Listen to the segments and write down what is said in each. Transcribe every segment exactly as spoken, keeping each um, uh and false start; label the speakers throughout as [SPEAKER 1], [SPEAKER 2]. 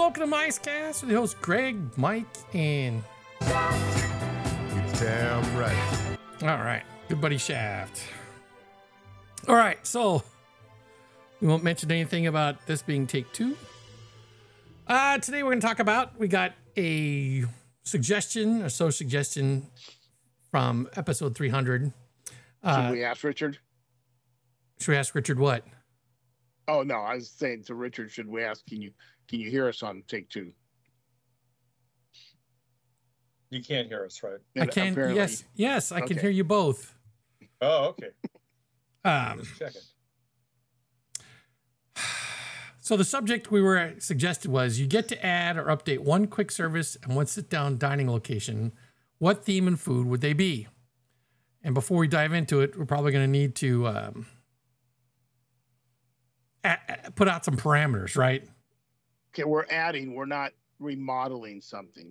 [SPEAKER 1] welcome to MiceCast with the host Greg, Mike, and...
[SPEAKER 2] It's damn right.
[SPEAKER 1] All right, good buddy Shaft. All right, so we won't mention anything about this being take two. Uh, today we're going to talk about, we got a suggestion, a so suggestion from episode three hundred. Uh,
[SPEAKER 3] Should we ask Richard?
[SPEAKER 1] Should we ask Richard what?
[SPEAKER 3] Oh no, I was saying to Richard, should we ask? Can you can you hear us on take two?
[SPEAKER 4] You can't hear us, right?
[SPEAKER 1] I can.
[SPEAKER 3] Apparently-
[SPEAKER 1] Yes, yes, I can
[SPEAKER 3] Okay.
[SPEAKER 1] hear you both.
[SPEAKER 4] Oh, okay.
[SPEAKER 1] Um,
[SPEAKER 4] Just checking.
[SPEAKER 1] so the subject we were suggested was you get to add or update one quick service and one sit-down dining location. What theme and food would they be? And before we dive into it, we're probably going to need to um, a- a- put out some parameters, right?
[SPEAKER 3] Okay, we're adding. We're not remodeling something.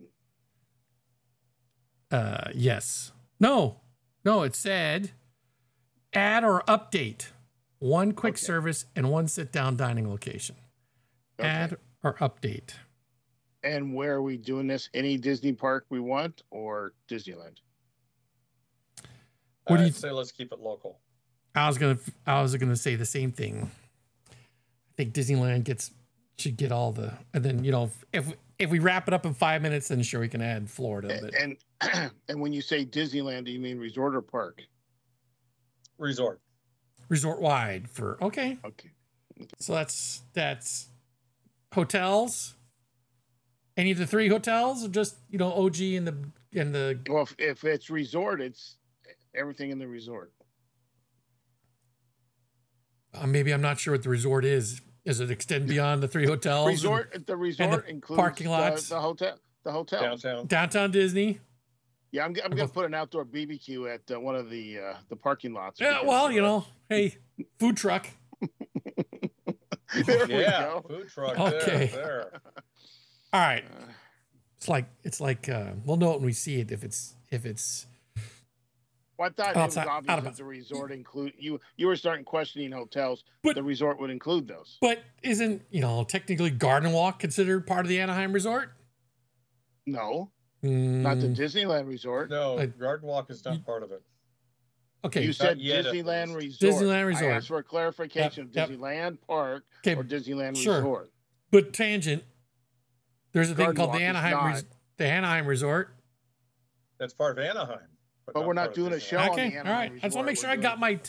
[SPEAKER 1] Uh, yes. No. No, it said add or update one quick
[SPEAKER 3] Okay.
[SPEAKER 1] service and one sit-down dining location.
[SPEAKER 3] Okay.
[SPEAKER 1] Add or update.
[SPEAKER 3] And where are we doing this? Any Disney park we want or Disneyland?
[SPEAKER 1] What do you
[SPEAKER 4] I'd say let's keep it local.
[SPEAKER 1] I was gonna I was gonna say the same thing. I think Disneyland gets should get all the and then you know if if we wrap it up in five minutes, then sure we can add Florida. But
[SPEAKER 3] And and when you say Disneyland, do you mean resort or park?
[SPEAKER 4] Resort.
[SPEAKER 1] resort wide for okay.
[SPEAKER 3] Okay.
[SPEAKER 1] So that's that's hotels. Any of the three hotels, or just you know O G and the and the
[SPEAKER 3] Well, if, if it's resort, it's everything in the resort.
[SPEAKER 1] uh, maybe I'm not sure what the resort is. Does it extend beyond the three hotels?
[SPEAKER 3] Resort. The resort
[SPEAKER 1] the
[SPEAKER 3] includes
[SPEAKER 1] parking lots?
[SPEAKER 3] The, the hotel. The hotel.
[SPEAKER 4] Downtown.
[SPEAKER 1] and downtown Disney?
[SPEAKER 3] Yeah, I'm, I'm gonna put an outdoor B B Q at uh, one of the uh, the parking lots.
[SPEAKER 1] Yeah.
[SPEAKER 3] because,
[SPEAKER 1] Well, you
[SPEAKER 3] uh,
[SPEAKER 1] know, hey, food truck.
[SPEAKER 3] there we
[SPEAKER 4] Yeah.
[SPEAKER 3] go.
[SPEAKER 4] Food truck.
[SPEAKER 1] Okay.
[SPEAKER 4] There. There.
[SPEAKER 1] All right.
[SPEAKER 3] Uh,
[SPEAKER 1] It's like it's like uh, we'll know it when we see it if it's if it's
[SPEAKER 3] Well, I thought
[SPEAKER 1] Oh,
[SPEAKER 3] it
[SPEAKER 1] it's
[SPEAKER 3] was
[SPEAKER 1] not-
[SPEAKER 3] obvious
[SPEAKER 1] out of
[SPEAKER 3] that
[SPEAKER 1] bounds.
[SPEAKER 3] the resort include you. You were starting questioning hotels.
[SPEAKER 1] But-
[SPEAKER 3] the resort would include those.
[SPEAKER 1] but isn't you know technically Garden Walk considered part of the Anaheim Resort?
[SPEAKER 3] No, not the
[SPEAKER 1] Mm,
[SPEAKER 3] Disneyland Resort.
[SPEAKER 4] No,
[SPEAKER 1] I-
[SPEAKER 4] Garden Walk is not part of it.
[SPEAKER 1] okay.
[SPEAKER 3] You said
[SPEAKER 4] yet, at
[SPEAKER 3] Disneyland
[SPEAKER 4] least.
[SPEAKER 3] Resort.
[SPEAKER 1] Disneyland Resort.
[SPEAKER 3] I asked for a clarification
[SPEAKER 1] Yep,
[SPEAKER 3] of Disneyland Park
[SPEAKER 1] Okay.
[SPEAKER 3] or Disneyland
[SPEAKER 1] Sure.
[SPEAKER 3] Resort.
[SPEAKER 1] But tangent. There's a thing
[SPEAKER 3] Garden
[SPEAKER 1] called
[SPEAKER 3] Walk
[SPEAKER 1] the
[SPEAKER 3] is
[SPEAKER 1] Anaheim
[SPEAKER 3] not.
[SPEAKER 1] Res- the Anaheim Resort.
[SPEAKER 4] That's part of Anaheim.
[SPEAKER 3] But we're not
[SPEAKER 4] part of
[SPEAKER 3] doing a
[SPEAKER 4] Disneyland.
[SPEAKER 3] show. on
[SPEAKER 1] Okay.
[SPEAKER 3] the
[SPEAKER 1] All
[SPEAKER 3] Anaheim
[SPEAKER 1] right. I just want to
[SPEAKER 3] Resort.
[SPEAKER 1] make sure
[SPEAKER 3] We're
[SPEAKER 1] I got my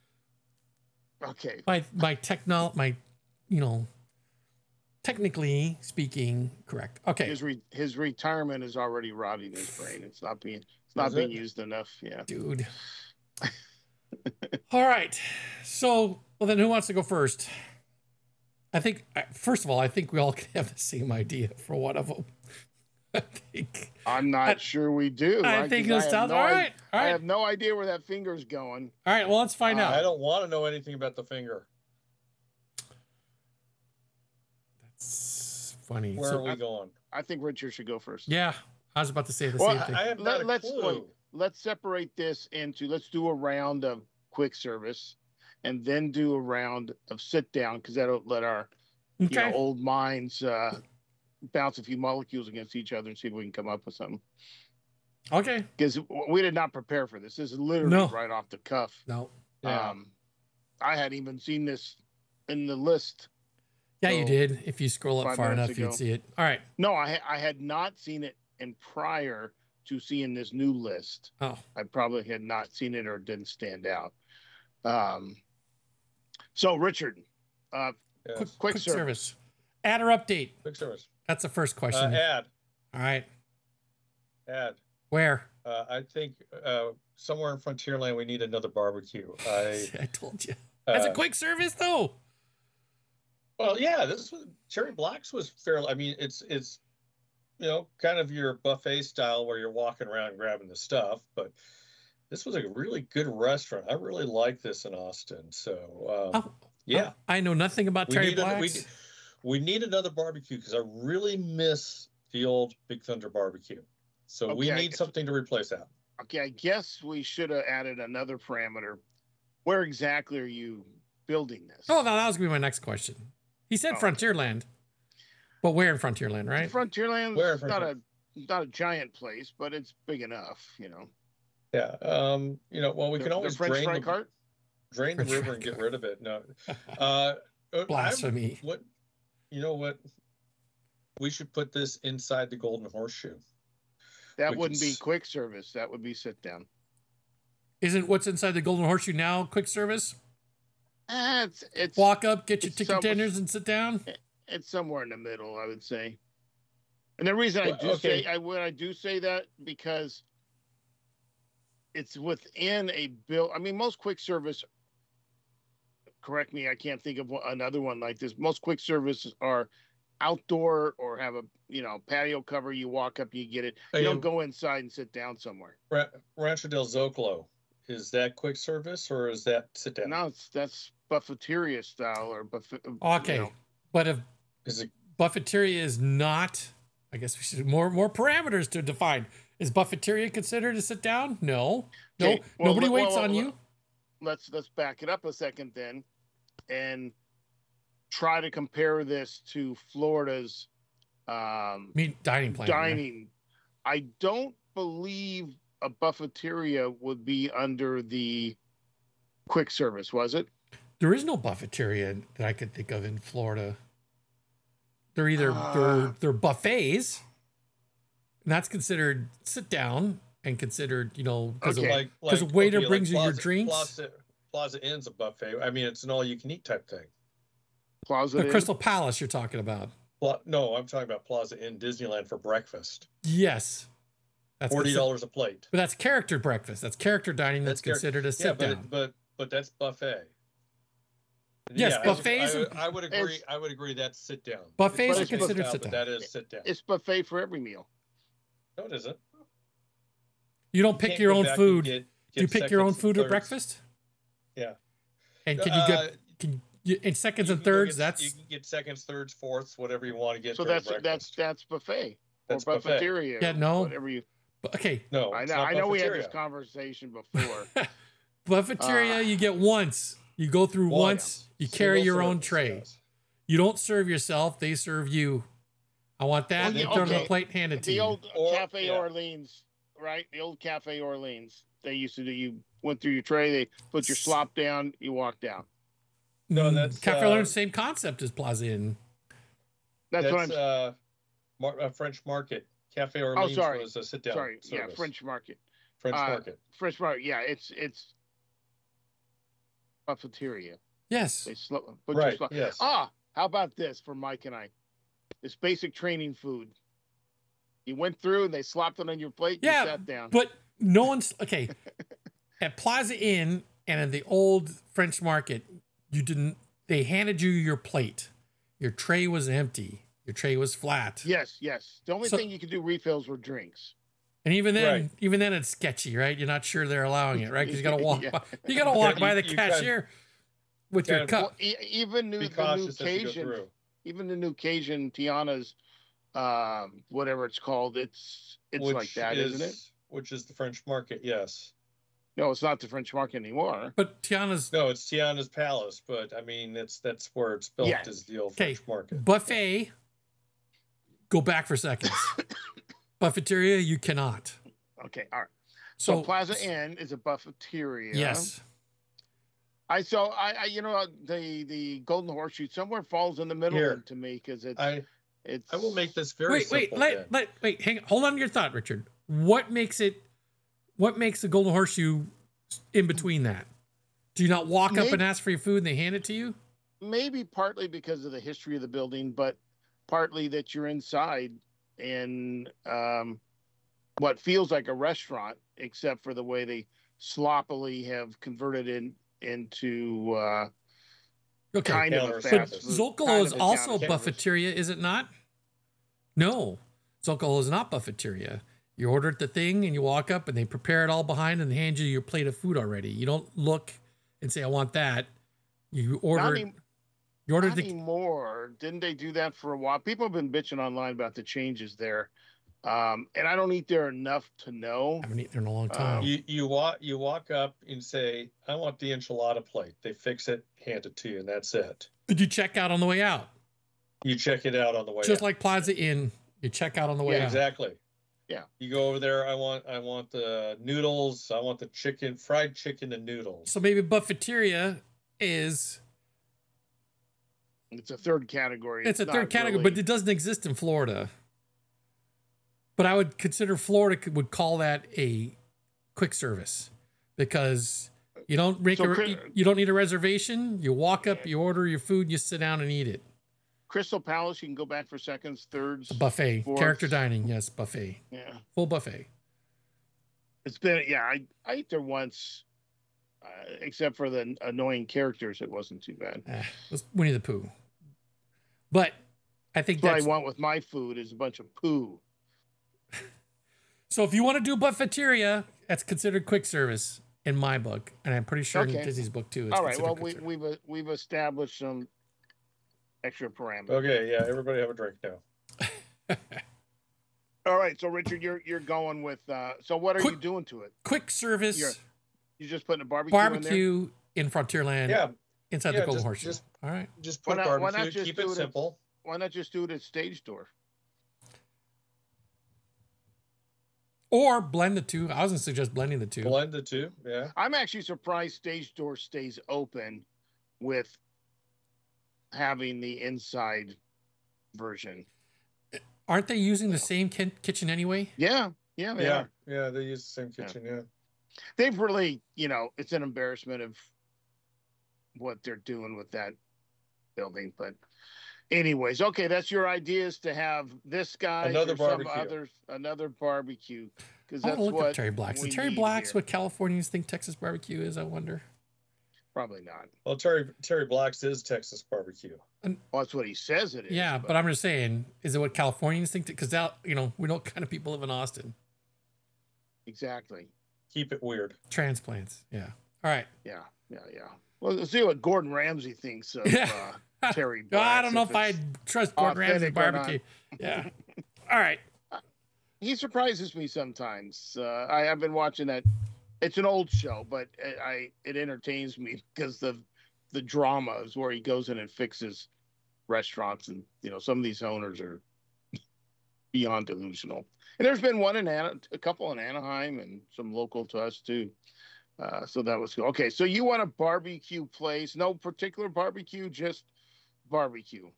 [SPEAKER 3] Okay.
[SPEAKER 1] my my techno my you know technically speaking correct. Okay.
[SPEAKER 3] His re- his retirement is already rotting his brain. It's not being it's not
[SPEAKER 4] Is
[SPEAKER 3] being
[SPEAKER 4] it?
[SPEAKER 3] used enough. Yeah.
[SPEAKER 1] Dude. All right. So, well, then who wants to go first? I think, uh, first of all, I think we all can have the same idea for one of them. I think.
[SPEAKER 3] I'm not
[SPEAKER 1] I-
[SPEAKER 3] sure we do.
[SPEAKER 1] I
[SPEAKER 3] right?
[SPEAKER 1] think
[SPEAKER 3] 'Cause
[SPEAKER 1] it
[SPEAKER 3] I have
[SPEAKER 1] sounds
[SPEAKER 3] no
[SPEAKER 1] all
[SPEAKER 3] i-
[SPEAKER 1] right. All
[SPEAKER 3] I
[SPEAKER 1] right.
[SPEAKER 3] have no idea where that finger's going.
[SPEAKER 1] All right. Well, let's find
[SPEAKER 3] Uh,
[SPEAKER 1] out.
[SPEAKER 4] I don't want to know anything about the finger.
[SPEAKER 1] That's funny.
[SPEAKER 4] Where
[SPEAKER 1] So,
[SPEAKER 4] are we going?
[SPEAKER 3] I think Richard should go first.
[SPEAKER 1] yeah, I was about to say the
[SPEAKER 3] Well,
[SPEAKER 1] same thing.
[SPEAKER 4] I have
[SPEAKER 3] Let-
[SPEAKER 4] not a
[SPEAKER 3] let's
[SPEAKER 4] clue.
[SPEAKER 3] wait. Let's separate this into let's do a round of quick service and then do a round of sit down because that'll let our you know,
[SPEAKER 1] okay.
[SPEAKER 3] old minds uh, bounce a few molecules against each other and see if we can come up with something.
[SPEAKER 1] Okay.
[SPEAKER 3] Because we did not prepare for this. This is literally
[SPEAKER 1] No.
[SPEAKER 3] right off the cuff.
[SPEAKER 1] No.
[SPEAKER 4] Yeah.
[SPEAKER 3] Um, I hadn't even seen this in the list.
[SPEAKER 1] Yeah, you
[SPEAKER 3] So,
[SPEAKER 1] did. If you scroll up
[SPEAKER 3] five
[SPEAKER 1] far
[SPEAKER 3] minutes
[SPEAKER 1] enough, you'd
[SPEAKER 3] ago.
[SPEAKER 1] see it. All right.
[SPEAKER 3] No, I ha- I had not seen it in prior to seeing this new list.
[SPEAKER 1] Oh,
[SPEAKER 3] I probably had not seen it or didn't stand out. Um, so Richard, uh,
[SPEAKER 4] Yes.
[SPEAKER 1] quick,
[SPEAKER 3] quick
[SPEAKER 1] quick
[SPEAKER 3] service.
[SPEAKER 1] service. Add or update.
[SPEAKER 4] Quick service.
[SPEAKER 1] That's the first
[SPEAKER 4] Uh,
[SPEAKER 1] question.
[SPEAKER 4] add.
[SPEAKER 1] All right.
[SPEAKER 4] Add.
[SPEAKER 1] Where?
[SPEAKER 4] Uh, I think uh, somewhere in Frontierland we need another barbecue. I.
[SPEAKER 1] I told you. That's a
[SPEAKER 4] uh,
[SPEAKER 1] quick service, though.
[SPEAKER 4] Well, yeah, this was Cherry Blacks was fairly. I mean, it's it's you know kind of your buffet style where you're walking around grabbing the stuff, but this was a really good restaurant. I really like this in Austin. So um,
[SPEAKER 1] Oh,
[SPEAKER 4] yeah,
[SPEAKER 1] I know nothing about
[SPEAKER 4] we
[SPEAKER 1] Terry
[SPEAKER 4] need a, we,
[SPEAKER 1] Blacks.
[SPEAKER 4] we need another barbecue because I really miss the old Big Thunder barbecue. So we
[SPEAKER 3] Okay.
[SPEAKER 4] need something to replace that.
[SPEAKER 3] Okay, I guess we should have added another parameter. Where exactly are you building this?
[SPEAKER 1] Oh, no, that was going to be my next question. He said
[SPEAKER 3] Oh.
[SPEAKER 1] Frontierland. But where in Frontierland, right?
[SPEAKER 3] Frontierland's
[SPEAKER 4] Where in
[SPEAKER 3] not
[SPEAKER 4] Frontier-
[SPEAKER 3] a not a giant place, but it's big enough, you know.
[SPEAKER 4] Yeah. Um, you know, well, we
[SPEAKER 3] The-
[SPEAKER 4] can
[SPEAKER 3] the
[SPEAKER 4] always
[SPEAKER 3] French
[SPEAKER 4] drain
[SPEAKER 3] fry
[SPEAKER 4] the,
[SPEAKER 3] cart.
[SPEAKER 4] drain the
[SPEAKER 1] French
[SPEAKER 4] river
[SPEAKER 1] fry
[SPEAKER 4] and get
[SPEAKER 1] cart.
[SPEAKER 4] rid of it. No. Uh, I-
[SPEAKER 1] Blasphemy.
[SPEAKER 4] What, you know what? We should put this inside the Golden Horseshoe.
[SPEAKER 3] That
[SPEAKER 4] we could
[SPEAKER 3] wouldn't be
[SPEAKER 4] s-
[SPEAKER 3] quick service. That would be sit down.
[SPEAKER 1] Isn't what's inside the Golden Horseshoe now quick service?
[SPEAKER 3] Eh, it's it's
[SPEAKER 1] Walk up, get your
[SPEAKER 3] it's
[SPEAKER 1] chicken
[SPEAKER 3] so-
[SPEAKER 1] tenders, and sit down.
[SPEAKER 3] it's somewhere in the middle, I would say. And the reason I
[SPEAKER 4] Well,
[SPEAKER 3] do
[SPEAKER 4] okay.
[SPEAKER 3] say I when I do say that because it's within a bill. I mean, most quick service. Correct me, I can't think of one- another one like this. Most quick services are outdoor or have a you know patio cover. You walk up, you get it. You
[SPEAKER 4] Hey,
[SPEAKER 3] don't go inside and sit down somewhere.
[SPEAKER 4] Ra- Rancho del Zocalo, is that quick service or is that sit down?
[SPEAKER 3] No, it's that's buffeteria style or buffet.
[SPEAKER 1] Okay,
[SPEAKER 3] You know.
[SPEAKER 1] but if
[SPEAKER 4] Is it
[SPEAKER 1] buffeteria is not, I guess we should more more parameters to define. Is buffeteria considered a sit down? No, no,
[SPEAKER 3] Okay, well,
[SPEAKER 1] nobody
[SPEAKER 3] well,
[SPEAKER 1] waits
[SPEAKER 3] well,
[SPEAKER 1] on
[SPEAKER 3] well,
[SPEAKER 1] you.
[SPEAKER 3] let's let's back it up a second then and try to compare this to Florida's um,
[SPEAKER 1] Meet dining plan. right?
[SPEAKER 3] dining. I don't believe a buffeteria would be under the quick service, was it?
[SPEAKER 1] There is no buffeteria that I could think of in Florida. They're either
[SPEAKER 3] Ah.
[SPEAKER 1] they're they're buffets, and that's considered sit down and considered you know because
[SPEAKER 3] Okay.
[SPEAKER 4] like
[SPEAKER 1] because
[SPEAKER 4] like
[SPEAKER 1] a waiter
[SPEAKER 4] okay, like
[SPEAKER 1] brings you your
[SPEAKER 4] Plaza-
[SPEAKER 1] drinks.
[SPEAKER 4] Plaza, Plaza Inn's a buffet. I mean, it's an all-you-can-eat type thing.
[SPEAKER 3] Plaza
[SPEAKER 1] the
[SPEAKER 3] Inn?
[SPEAKER 1] Crystal Palace you're talking about.
[SPEAKER 4] Pla- no, I'm talking about Plaza Inn Disneyland for breakfast.
[SPEAKER 1] Yes, that's
[SPEAKER 4] Forty
[SPEAKER 1] consi-
[SPEAKER 4] dollars a plate.
[SPEAKER 1] But that's character breakfast. That's character dining. That's,
[SPEAKER 4] That's char-
[SPEAKER 1] considered a
[SPEAKER 4] Yeah,
[SPEAKER 1] sit
[SPEAKER 4] but
[SPEAKER 1] down.
[SPEAKER 4] it, but but that's buffet.
[SPEAKER 1] Yes,
[SPEAKER 4] I would-
[SPEAKER 1] buffets
[SPEAKER 4] I,
[SPEAKER 1] and-
[SPEAKER 4] would- I would agree.
[SPEAKER 3] It's-
[SPEAKER 4] I would agree. That's sit down.
[SPEAKER 1] Buffets
[SPEAKER 3] are
[SPEAKER 4] It's buffet
[SPEAKER 1] considered
[SPEAKER 4] style,
[SPEAKER 1] sit
[SPEAKER 4] but
[SPEAKER 1] down.
[SPEAKER 4] That is sit down.
[SPEAKER 3] It's buffet for every meal.
[SPEAKER 4] No, it isn't.
[SPEAKER 1] You don't
[SPEAKER 4] You
[SPEAKER 1] pick
[SPEAKER 4] can't
[SPEAKER 1] your
[SPEAKER 4] go
[SPEAKER 1] own
[SPEAKER 4] back and
[SPEAKER 1] food.
[SPEAKER 4] get-
[SPEAKER 1] Do you
[SPEAKER 4] get
[SPEAKER 1] pick your own
[SPEAKER 4] seconds and
[SPEAKER 1] food at
[SPEAKER 4] thirds.
[SPEAKER 1] breakfast?
[SPEAKER 4] Yeah.
[SPEAKER 1] And can you
[SPEAKER 4] Uh,
[SPEAKER 1] get can you, in seconds
[SPEAKER 4] You
[SPEAKER 1] and
[SPEAKER 4] can go
[SPEAKER 1] thirds?
[SPEAKER 4] get-
[SPEAKER 1] That's
[SPEAKER 4] you can get seconds, thirds, fourths, whatever you want to get.
[SPEAKER 3] So
[SPEAKER 4] during
[SPEAKER 3] that's that's
[SPEAKER 4] breakfast.
[SPEAKER 3] that's buffet
[SPEAKER 4] That's
[SPEAKER 3] or
[SPEAKER 4] buffet.
[SPEAKER 3] buffeteria.
[SPEAKER 1] Yeah,
[SPEAKER 3] or
[SPEAKER 1] no.
[SPEAKER 3] Whatever you.
[SPEAKER 1] okay.
[SPEAKER 4] No,
[SPEAKER 3] I
[SPEAKER 4] it's
[SPEAKER 3] know.
[SPEAKER 4] not
[SPEAKER 3] I know we had this
[SPEAKER 4] buffeteria.
[SPEAKER 3] conversation before.
[SPEAKER 1] Buffeteria,
[SPEAKER 3] Uh,
[SPEAKER 1] you get once. You go through
[SPEAKER 4] Once.
[SPEAKER 1] once. You carry
[SPEAKER 4] Single
[SPEAKER 1] your own
[SPEAKER 4] service,
[SPEAKER 1] tray.
[SPEAKER 4] yes.
[SPEAKER 1] You don't serve yourself. They serve you. I want that.
[SPEAKER 3] Well,
[SPEAKER 1] They
[SPEAKER 3] yeah,
[SPEAKER 1] throw it on
[SPEAKER 3] okay.
[SPEAKER 1] a plate, hand it to
[SPEAKER 3] the
[SPEAKER 1] you.
[SPEAKER 3] old
[SPEAKER 4] Or-
[SPEAKER 3] Cafe
[SPEAKER 4] yeah.
[SPEAKER 3] Orleans, right? The old Cafe Orleans. They used to do. You went through your tray. They put your slop down. You walk down.
[SPEAKER 4] No,
[SPEAKER 1] Mm,
[SPEAKER 4] that's,
[SPEAKER 1] Cafe
[SPEAKER 4] uh,
[SPEAKER 1] Orleans, same concept as Plaza Inn.
[SPEAKER 3] That's,
[SPEAKER 4] That's,
[SPEAKER 3] what I'm.
[SPEAKER 4] uh, Mar- uh, French Market. Cafe Orleans
[SPEAKER 3] sorry.
[SPEAKER 4] was a sit down.
[SPEAKER 3] sorry. Yeah,
[SPEAKER 4] service.
[SPEAKER 3] French Market.
[SPEAKER 4] French
[SPEAKER 3] uh,
[SPEAKER 4] Market.
[SPEAKER 3] French Market. Yeah, it's it's buffeteria.
[SPEAKER 1] Yes.
[SPEAKER 3] They slow. Put your
[SPEAKER 4] Right.
[SPEAKER 3] slop.
[SPEAKER 4] Yes.
[SPEAKER 3] Ah, how about this for Mike and I? It's basic training food. You went through and they slopped it on your plate.
[SPEAKER 1] Yeah,
[SPEAKER 3] You sat down.
[SPEAKER 1] But no one's okay. At Plaza Inn and in the old French Market, you didn't. They handed you your plate. Your tray was empty. Your tray was flat.
[SPEAKER 3] Yes, yes. The only
[SPEAKER 1] So-
[SPEAKER 3] thing you could do refills were drinks.
[SPEAKER 1] And even then,
[SPEAKER 4] Right.
[SPEAKER 1] even then, it's sketchy, right? You're not sure they're allowing it, right? Because you got to walk.
[SPEAKER 3] Yeah.
[SPEAKER 1] by, you got to walk
[SPEAKER 4] you-
[SPEAKER 1] by the
[SPEAKER 4] you kind-
[SPEAKER 1] cashier with your
[SPEAKER 4] kind of-
[SPEAKER 1] cup.
[SPEAKER 3] Well, e- even new,
[SPEAKER 4] Be
[SPEAKER 3] the new
[SPEAKER 4] cautious as you go
[SPEAKER 3] Cajun,
[SPEAKER 4] through.
[SPEAKER 3] even the new Cajun Tiana's, um, whatever it's called, it's it's
[SPEAKER 4] Which
[SPEAKER 3] like that,
[SPEAKER 4] is,
[SPEAKER 3] isn't it?
[SPEAKER 4] Which is the French Market, yes.
[SPEAKER 3] No, it's not the French Market anymore.
[SPEAKER 1] But Tiana's
[SPEAKER 4] No, it's Tiana's Palace, but I mean, it's that's where it's built
[SPEAKER 3] Yeah.
[SPEAKER 4] is the old
[SPEAKER 1] Okay.
[SPEAKER 4] French Market.
[SPEAKER 1] buffet. Go back for seconds. Buffeteria, you cannot.
[SPEAKER 3] Okay, all right. So,
[SPEAKER 1] So,
[SPEAKER 3] Plaza Inn is a buffeteria.
[SPEAKER 1] Yes.
[SPEAKER 3] I so I, I you know the the Golden Horseshoe somewhere falls in the middle
[SPEAKER 4] Here.
[SPEAKER 3] to me because it's
[SPEAKER 4] I
[SPEAKER 3] it's
[SPEAKER 4] I will make this very
[SPEAKER 1] Wait, wait,
[SPEAKER 4] simple.
[SPEAKER 1] let,
[SPEAKER 4] then.
[SPEAKER 1] let, wait, hang, hold on to your thought, Richard. What makes it? What makes the Golden Horseshoe in between that? Do you not walk up
[SPEAKER 3] Maybe-
[SPEAKER 1] and ask for your food and they hand it to you?
[SPEAKER 3] maybe partly because of the history of the building, but partly that you're inside in um, what feels like a restaurant, except for the way they sloppily have converted it into uh,
[SPEAKER 1] Okay,
[SPEAKER 3] kind of a
[SPEAKER 4] Counter
[SPEAKER 3] fast
[SPEAKER 4] service.
[SPEAKER 3] food.
[SPEAKER 1] Zocalo
[SPEAKER 3] kind
[SPEAKER 1] is
[SPEAKER 3] of a
[SPEAKER 1] also a
[SPEAKER 3] counter service.
[SPEAKER 1] buffeteria, is it not? No, Zocalo is not buffeteria. You order the thing and you walk up and they prepare it all behind and they hand you your plate of food already. You don't look and say, "I want that." You
[SPEAKER 3] Not,
[SPEAKER 1] order.
[SPEAKER 3] any,
[SPEAKER 1] You order
[SPEAKER 3] not
[SPEAKER 1] the.
[SPEAKER 3] anymore. Didn't they do that for a while? People have been bitching online about the changes there. Um, and I don't eat there enough to know.
[SPEAKER 1] I haven't eaten there in a long time.
[SPEAKER 3] Um,
[SPEAKER 4] You you walk you walk up and say, I want the enchilada plate. They fix it, hand it to you, and that's it.
[SPEAKER 1] Did you check out on the way out?
[SPEAKER 4] You check it out on the way.
[SPEAKER 1] Just
[SPEAKER 4] out.
[SPEAKER 1] like Plaza Inn, you check out on the way
[SPEAKER 4] Yeah,
[SPEAKER 1] out.
[SPEAKER 4] exactly.
[SPEAKER 3] Yeah.
[SPEAKER 4] You go over there. I want, I want the noodles. I want the chicken, fried chicken and noodles.
[SPEAKER 1] So maybe buffeteria is
[SPEAKER 3] It's a third category.
[SPEAKER 1] it's a
[SPEAKER 3] not
[SPEAKER 1] third category,
[SPEAKER 3] really-
[SPEAKER 1] but it doesn't exist in Florida. But I would consider Florida could- would call that a quick service because you don't make
[SPEAKER 3] So
[SPEAKER 1] a,
[SPEAKER 3] Chris-
[SPEAKER 1] you, you don't need a reservation. You walk up, you order your food, you sit down and eat it.
[SPEAKER 3] Crystal Palace, you can go back for seconds, thirds.
[SPEAKER 1] A buffet,
[SPEAKER 3] fourths.
[SPEAKER 1] character dining, yes, buffet,
[SPEAKER 3] Yeah.
[SPEAKER 1] full buffet.
[SPEAKER 3] It's been, yeah, I, I ate there once, uh, except for the annoying characters. It wasn't too bad.
[SPEAKER 1] Ah, it was Winnie the Pooh. But I think
[SPEAKER 3] That's what
[SPEAKER 1] that's
[SPEAKER 3] I want with my food is a bunch of poo.
[SPEAKER 1] so. If you want to do buffeteria, that's considered quick service in my book, and I'm pretty sure
[SPEAKER 3] Okay.
[SPEAKER 1] in Disney's book too. It's
[SPEAKER 3] All right,
[SPEAKER 1] considered
[SPEAKER 3] well,
[SPEAKER 1] quick
[SPEAKER 3] we,
[SPEAKER 1] service.
[SPEAKER 3] we've, uh, we've established some extra parameters.
[SPEAKER 4] Okay, yeah, everybody have a drink now.
[SPEAKER 3] All right, so Richard, you're you're going with, uh, so what are
[SPEAKER 1] Quick-
[SPEAKER 3] you doing to it?
[SPEAKER 1] quick service
[SPEAKER 3] You're- You just putting a barbecue, in there?
[SPEAKER 1] barbecue in Frontierland
[SPEAKER 4] Yeah,
[SPEAKER 1] inside
[SPEAKER 4] yeah,
[SPEAKER 1] the Golden
[SPEAKER 4] just-
[SPEAKER 1] Horseshoe.
[SPEAKER 4] just-
[SPEAKER 1] All right.
[SPEAKER 4] just
[SPEAKER 3] Why
[SPEAKER 4] put
[SPEAKER 3] not- why not
[SPEAKER 4] barbecue.
[SPEAKER 3] just
[SPEAKER 4] Keep
[SPEAKER 3] do
[SPEAKER 4] it
[SPEAKER 3] it at-
[SPEAKER 4] simple.
[SPEAKER 3] Why not just do it at Stage Door?
[SPEAKER 1] Or blend the two. I was gonna suggest blending the two.
[SPEAKER 4] Blend the two. Yeah.
[SPEAKER 3] I'm actually surprised Stage Door stays open with having the inside version.
[SPEAKER 1] Aren't they using the same kin- kitchen anyway?
[SPEAKER 3] Yeah, yeah, they
[SPEAKER 4] Yeah.
[SPEAKER 3] are.
[SPEAKER 4] Yeah. They use the same
[SPEAKER 3] Yeah.
[SPEAKER 4] kitchen. Yeah.
[SPEAKER 3] They've really, you know, it's an embarrassment of what they're doing with that building. But, anyways, okay, that's your idea is to have this guy,
[SPEAKER 4] Another
[SPEAKER 3] or some
[SPEAKER 4] barbecue.
[SPEAKER 3] others, another barbecue, because
[SPEAKER 1] I
[SPEAKER 3] that's
[SPEAKER 1] want to look
[SPEAKER 3] what
[SPEAKER 1] up Terry Black's.
[SPEAKER 3] we
[SPEAKER 1] Is Terry
[SPEAKER 3] need
[SPEAKER 1] Black's
[SPEAKER 3] here.
[SPEAKER 1] what Californians think Texas barbecue is? I wonder.
[SPEAKER 3] Probably not.
[SPEAKER 4] Well, Terry Terry Black's is Texas barbecue.
[SPEAKER 3] Well, that's what he says it is.
[SPEAKER 1] Yeah, but I'm just saying, is it what Californians think? Because that, you know, we know what kind of people live in Austin.
[SPEAKER 3] exactly.
[SPEAKER 4] Keep it weird.
[SPEAKER 1] Transplants. Yeah. All right.
[SPEAKER 3] Yeah, yeah, yeah. Well, let's see what Gordon Ramsay thinks of
[SPEAKER 1] Yeah.
[SPEAKER 3] uh, Terry
[SPEAKER 1] I
[SPEAKER 3] Black's,
[SPEAKER 1] don't know if
[SPEAKER 3] it's-
[SPEAKER 1] I'd trust Gordon Ramsay's
[SPEAKER 3] authentic or not.
[SPEAKER 1] barbecue. Yeah. All right.
[SPEAKER 3] He surprises me sometimes. Uh, I have been watching that. It's an old show, but I, I it entertains me because the the drama is where he goes in and fixes restaurants, and you know some of these owners are beyond delusional. And there's been one in Ana, a couple in Anaheim, and some local to us too. Uh, so that was cool. Okay, so you want a barbecue place? No particular barbecue, just barbecue.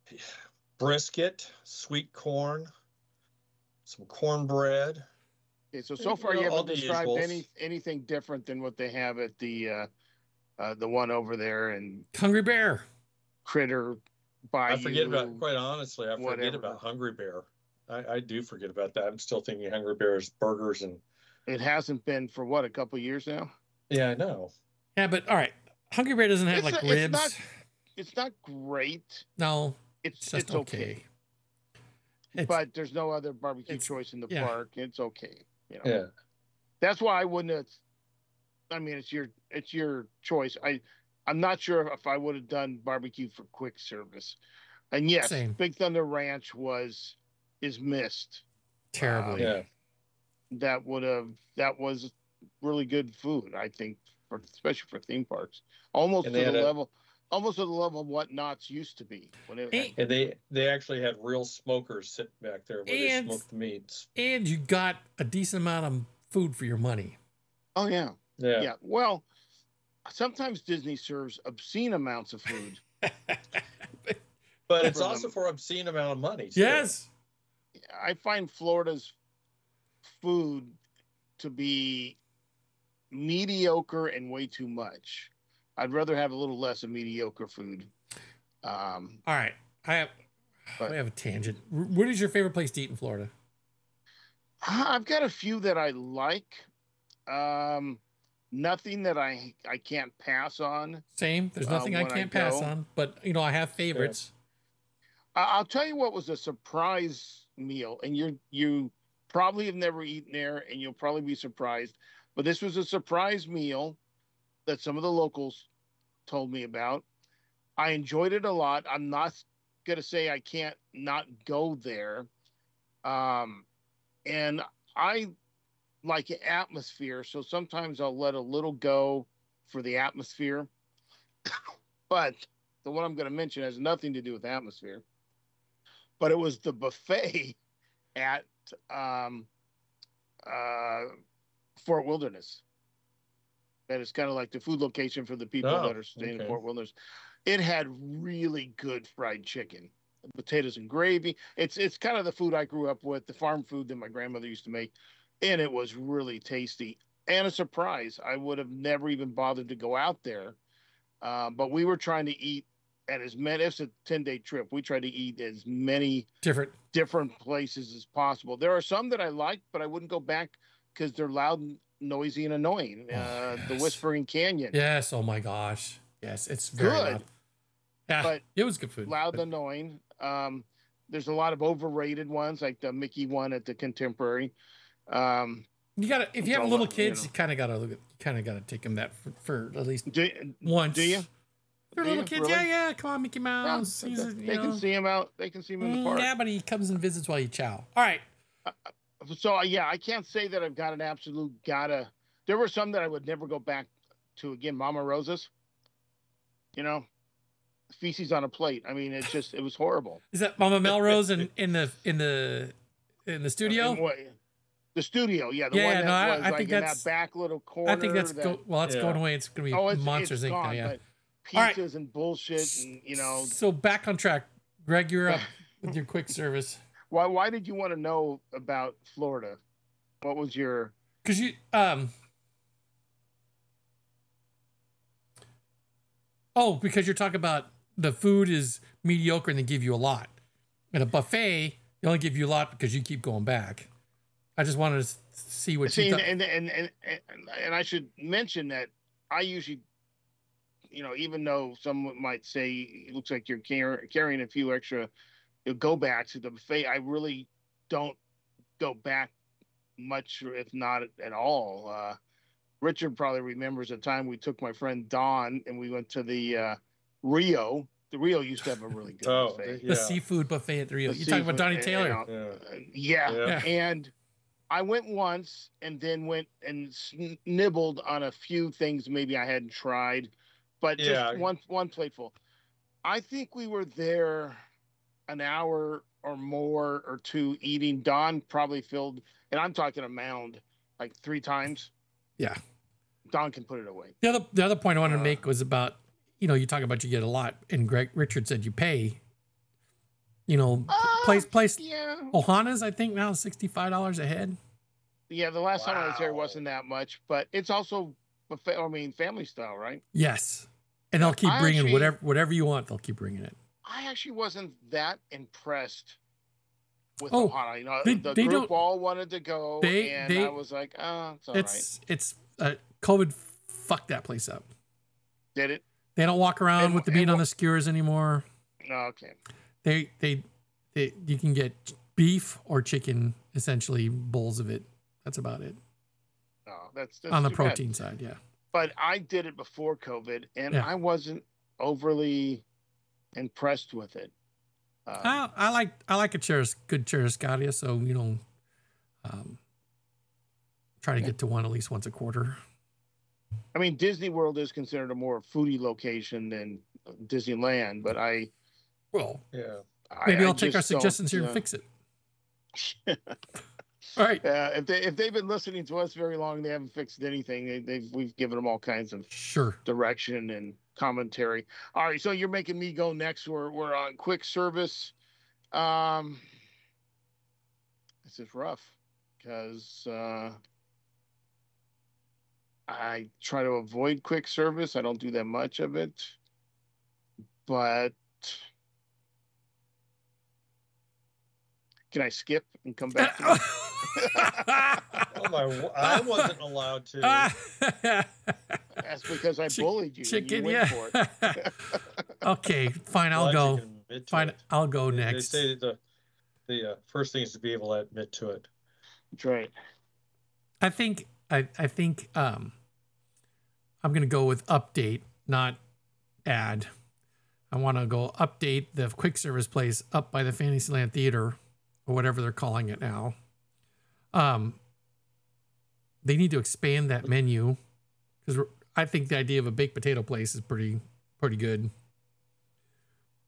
[SPEAKER 4] Brisket, sweet corn, some cornbread.
[SPEAKER 3] Okay, so so
[SPEAKER 4] You
[SPEAKER 3] far
[SPEAKER 4] know,
[SPEAKER 3] you
[SPEAKER 4] all
[SPEAKER 3] haven't
[SPEAKER 4] the
[SPEAKER 3] described
[SPEAKER 4] usuals.
[SPEAKER 3] any anything different than what they have at the uh, uh, the one over there in
[SPEAKER 1] Hungry Bear.
[SPEAKER 3] Critter Bayou.
[SPEAKER 4] I forget about, quite honestly, I forget
[SPEAKER 3] whatever.
[SPEAKER 4] about Hungry Bear. I, I do forget about that. I'm still thinking Hungry Bear's burgers and.
[SPEAKER 3] It hasn't been for what, a couple years now.
[SPEAKER 4] Yeah, I know.
[SPEAKER 1] Yeah, but all right. Hungry Bear doesn't have
[SPEAKER 3] It's
[SPEAKER 1] like
[SPEAKER 3] not- it's
[SPEAKER 1] ribs.
[SPEAKER 3] not- It's not great.
[SPEAKER 1] No,
[SPEAKER 3] It's
[SPEAKER 1] it's just
[SPEAKER 3] it's okay.
[SPEAKER 1] okay. It's,
[SPEAKER 3] But there's no other barbecue
[SPEAKER 1] it's-
[SPEAKER 3] choice in the
[SPEAKER 1] yeah.
[SPEAKER 3] park. It's okay. You know.
[SPEAKER 4] Yeah.
[SPEAKER 3] That's why I wouldn't have. I mean, it's your it's your choice. I I'm not sure if I would have done barbecue for quick service. And yes,
[SPEAKER 1] Same.
[SPEAKER 3] Big Thunder Ranch was is missed.
[SPEAKER 1] terribly.
[SPEAKER 4] Yeah.
[SPEAKER 3] That would have that was really good food. I think, for especially for theme parks, almost to
[SPEAKER 4] And they
[SPEAKER 3] the
[SPEAKER 4] had a-
[SPEAKER 3] level, almost to the level of what Knott's used to be. When it,
[SPEAKER 1] Hey.
[SPEAKER 4] And they they actually had real smokers sitting back there where
[SPEAKER 1] And-
[SPEAKER 4] they smoked the meats.
[SPEAKER 1] And you got a decent amount of food for your money.
[SPEAKER 3] oh yeah,
[SPEAKER 4] Yeah.
[SPEAKER 3] yeah. Well, sometimes Disney serves obscene amounts of food.
[SPEAKER 4] But it's
[SPEAKER 3] For
[SPEAKER 4] also
[SPEAKER 3] them.
[SPEAKER 4] for obscene amount of money. Too.
[SPEAKER 1] Yes.
[SPEAKER 3] I find Florida's food to be mediocre and way too much. I'd rather have a little less of mediocre food. Um,
[SPEAKER 1] All right. I have
[SPEAKER 3] But-
[SPEAKER 1] I have a tangent. R- What is your favorite place to eat in Florida?
[SPEAKER 3] I've got a few that I like. Um, nothing that I I can't pass on.
[SPEAKER 1] Same. There's
[SPEAKER 3] Uh,
[SPEAKER 1] nothing I
[SPEAKER 3] when I
[SPEAKER 1] can't pass
[SPEAKER 3] go-
[SPEAKER 1] on, but you know, I have favorites.
[SPEAKER 3] I- I'll tell you what was a surprise meal, and you you probably have never eaten there, and you'll probably be surprised. But this was a surprise meal that some of the locals told me about. I enjoyed it a lot. I'm not gonna say I can't not go there. Um, and I like atmosphere, so sometimes I'll let a little go for the atmosphere. But the one I'm going to mention has nothing to do with atmosphere. but it was the buffet at um, uh, Fort Wilderness. That is kind of like the food location for the people
[SPEAKER 4] Oh,
[SPEAKER 3] that are staying
[SPEAKER 4] okay.
[SPEAKER 3] in Fort Wilderness. It had really good fried chicken, potatoes and gravy. It's it's kind of the food I grew up with, the farm food that my grandmother used to make, and it was really tasty. And a surprise, I would have never even bothered to go out there, uh, but we were trying to eat at as many. It's a ten day trip. We tried to eat as many
[SPEAKER 1] Different.
[SPEAKER 3] different places as possible. There are some that I liked, but I wouldn't go back because they're loud, and noisy, and annoying.
[SPEAKER 1] Oh,
[SPEAKER 3] uh, The
[SPEAKER 1] yes.
[SPEAKER 3] Whispering Canyon,
[SPEAKER 1] Yes. Oh my gosh. Yes. It's very
[SPEAKER 3] Good,
[SPEAKER 1] loud. Yeah.
[SPEAKER 3] but
[SPEAKER 1] It was good food.
[SPEAKER 3] loud,
[SPEAKER 1] but-
[SPEAKER 3] and annoying. Um, there's a lot of overrated ones, like the Mickey one at the Contemporary. Um,
[SPEAKER 1] You gotta, if you have
[SPEAKER 3] Don't
[SPEAKER 1] little
[SPEAKER 3] let-
[SPEAKER 1] kids,
[SPEAKER 3] you
[SPEAKER 1] you,
[SPEAKER 3] know.
[SPEAKER 1] kind of gotta look at, you kind of gotta take them that for, for at least
[SPEAKER 3] do,
[SPEAKER 1] once.
[SPEAKER 3] do you?
[SPEAKER 1] They're
[SPEAKER 3] Do
[SPEAKER 1] little
[SPEAKER 3] you?
[SPEAKER 1] kids.
[SPEAKER 3] Really?
[SPEAKER 1] Yeah, yeah. Come on, Mickey
[SPEAKER 3] Yeah,
[SPEAKER 1] Mouse. He's a-
[SPEAKER 3] they
[SPEAKER 1] you
[SPEAKER 3] can
[SPEAKER 1] know.
[SPEAKER 3] see him out. They can see him in the
[SPEAKER 1] Mm,
[SPEAKER 3] park.
[SPEAKER 1] yeah, but he comes and visits while you chow. All right.
[SPEAKER 3] So uh, yeah, I can't say that I've got an absolute gotta. There were some that I would never go back to again. Mama Rosa's, you know, feces on a plate. I mean, it's just it was horrible.
[SPEAKER 1] Is that Mama Melrose in, in the in the in the studio?
[SPEAKER 3] And what- the studio, yeah, the
[SPEAKER 1] Yeah,
[SPEAKER 3] one
[SPEAKER 1] yeah,
[SPEAKER 3] that
[SPEAKER 1] no, I-
[SPEAKER 3] was
[SPEAKER 1] I
[SPEAKER 3] like
[SPEAKER 1] think
[SPEAKER 3] in
[SPEAKER 1] that's-
[SPEAKER 3] that back little corner.
[SPEAKER 1] I think that's
[SPEAKER 3] that,
[SPEAKER 1] go, well, it's
[SPEAKER 4] Yeah.
[SPEAKER 1] going away. It's gonna be
[SPEAKER 3] oh, it's,
[SPEAKER 1] Monsters
[SPEAKER 3] it's
[SPEAKER 1] Incorporated
[SPEAKER 3] gone,
[SPEAKER 1] now. Yeah.
[SPEAKER 3] but
[SPEAKER 1] All right.
[SPEAKER 3] pizzas and bullshit, and you know,
[SPEAKER 1] So back on track, Greg. You're up with your quick service
[SPEAKER 3] why why did you want to know about Florida? What was your
[SPEAKER 1] because you um. Oh, because you're talking about the food is mediocre and they give you a lot. At a buffet, they only give you a lot because you keep going back. I just wanted to s- see what
[SPEAKER 3] See,
[SPEAKER 1] you
[SPEAKER 3] and,
[SPEAKER 1] thought.
[SPEAKER 3] and, and and and and I should mention that I usually, you know, even though someone might say it looks like you're car- carrying a few extra go backs at the buffet, I really don't go back much, if not at all. Uh, Richard probably remembers a time we took my friend Don and we went to the uh, Rio. The Rio used to have a really good
[SPEAKER 4] Oh,
[SPEAKER 3] buffet.
[SPEAKER 4] the-
[SPEAKER 1] The
[SPEAKER 4] yeah.
[SPEAKER 1] seafood buffet at the Rio.
[SPEAKER 3] The
[SPEAKER 1] You're talking about
[SPEAKER 3] seafood,
[SPEAKER 1] Donnie
[SPEAKER 3] you
[SPEAKER 1] Taylor.
[SPEAKER 3] know,
[SPEAKER 4] Yeah.
[SPEAKER 3] yeah.
[SPEAKER 4] Yeah.
[SPEAKER 3] And I went once and then went and sn- nibbled on a few things maybe I hadn't tried, but just
[SPEAKER 4] Yeah.
[SPEAKER 3] one one plateful. I think we were there an hour or more or two eating. Don probably filled, and I'm talking a mound like three times.
[SPEAKER 1] Yeah.
[SPEAKER 3] Don can put it away.
[SPEAKER 1] The other the other point I wanted to
[SPEAKER 3] Uh,
[SPEAKER 1] make was about, you know, you talk about you get a lot, and Greg Richard said you pay. You know,
[SPEAKER 3] Uh,
[SPEAKER 1] place place
[SPEAKER 3] Yeah.
[SPEAKER 1] Ohana's I think now sixty five dollars a head.
[SPEAKER 3] Yeah. The last time I was there, it
[SPEAKER 4] Wow.
[SPEAKER 3] wasn't that much, but it's also buffet. I mean, family style, right?
[SPEAKER 1] Yes, and they'll keep
[SPEAKER 3] I
[SPEAKER 1] bringing
[SPEAKER 3] actually-
[SPEAKER 1] whatever whatever you want. They'll keep bringing it.
[SPEAKER 3] I actually wasn't that impressed with
[SPEAKER 1] Oh,
[SPEAKER 3] Ohana. You know,
[SPEAKER 1] they-
[SPEAKER 3] the
[SPEAKER 1] they
[SPEAKER 3] group
[SPEAKER 1] don't-
[SPEAKER 3] all wanted to go,
[SPEAKER 1] they-
[SPEAKER 3] and
[SPEAKER 1] they-
[SPEAKER 3] I was like, oh, it's all right.
[SPEAKER 1] it's it's uh, COVID fucked that place up.
[SPEAKER 3] Did it?
[SPEAKER 1] They don't walk around
[SPEAKER 3] And-
[SPEAKER 1] with the meat
[SPEAKER 3] and
[SPEAKER 1] on
[SPEAKER 3] wha-
[SPEAKER 1] the skewers anymore.
[SPEAKER 3] No, okay.
[SPEAKER 1] They, they they you can get beef or chicken essentially bowls of it. That's about it
[SPEAKER 3] No, that's, that's
[SPEAKER 1] on the
[SPEAKER 3] too bad.
[SPEAKER 1] protein side. Yeah.
[SPEAKER 3] But I did it before COVID, and
[SPEAKER 1] Yeah.
[SPEAKER 3] I wasn't overly impressed with it. Um,
[SPEAKER 1] I, I like I like a cheris, good churrascaria, so you know, um, try to get to one at least once a quarter.
[SPEAKER 3] I mean, Disney World is considered a more foodie location than Disneyland, but I
[SPEAKER 4] Well, yeah.
[SPEAKER 1] Maybe
[SPEAKER 3] I,
[SPEAKER 1] I'll
[SPEAKER 3] I
[SPEAKER 1] take our
[SPEAKER 3] just don't,
[SPEAKER 1] suggestions here
[SPEAKER 3] you
[SPEAKER 1] and
[SPEAKER 3] know.
[SPEAKER 1] fix it. All right,
[SPEAKER 3] Uh, if they if they've been listening to us very long, they haven't fixed anything. They, they've we've given them all kinds of
[SPEAKER 1] sure.
[SPEAKER 3] direction and commentary. All right, so you're making me go next. We're we're on quick service. Um, this is rough because uh, I try to avoid quick service. I don't do that much of it, but can I skip and come back? To it?
[SPEAKER 4] Oh my! w- I wasn't allowed to.
[SPEAKER 3] That's because I
[SPEAKER 1] Chick-
[SPEAKER 3] bullied you. and
[SPEAKER 1] Chicken,
[SPEAKER 3] you
[SPEAKER 1] yeah.
[SPEAKER 3] went for it.
[SPEAKER 1] Okay, fine. I'll
[SPEAKER 4] Glad you
[SPEAKER 1] go.
[SPEAKER 4] can admit to
[SPEAKER 1] Fine,
[SPEAKER 4] it.
[SPEAKER 1] I'll go
[SPEAKER 4] They-
[SPEAKER 1] next.
[SPEAKER 4] They say the the uh, first thing is to be able to admit to it.
[SPEAKER 3] That's right.
[SPEAKER 1] I think I I think um I'm gonna go with update, not add. I want to go update the quick service place up by the Fantasyland Theater or whatever they're calling it now. Um, they need to expand that menu because I think the idea of a baked potato place is pretty pretty good.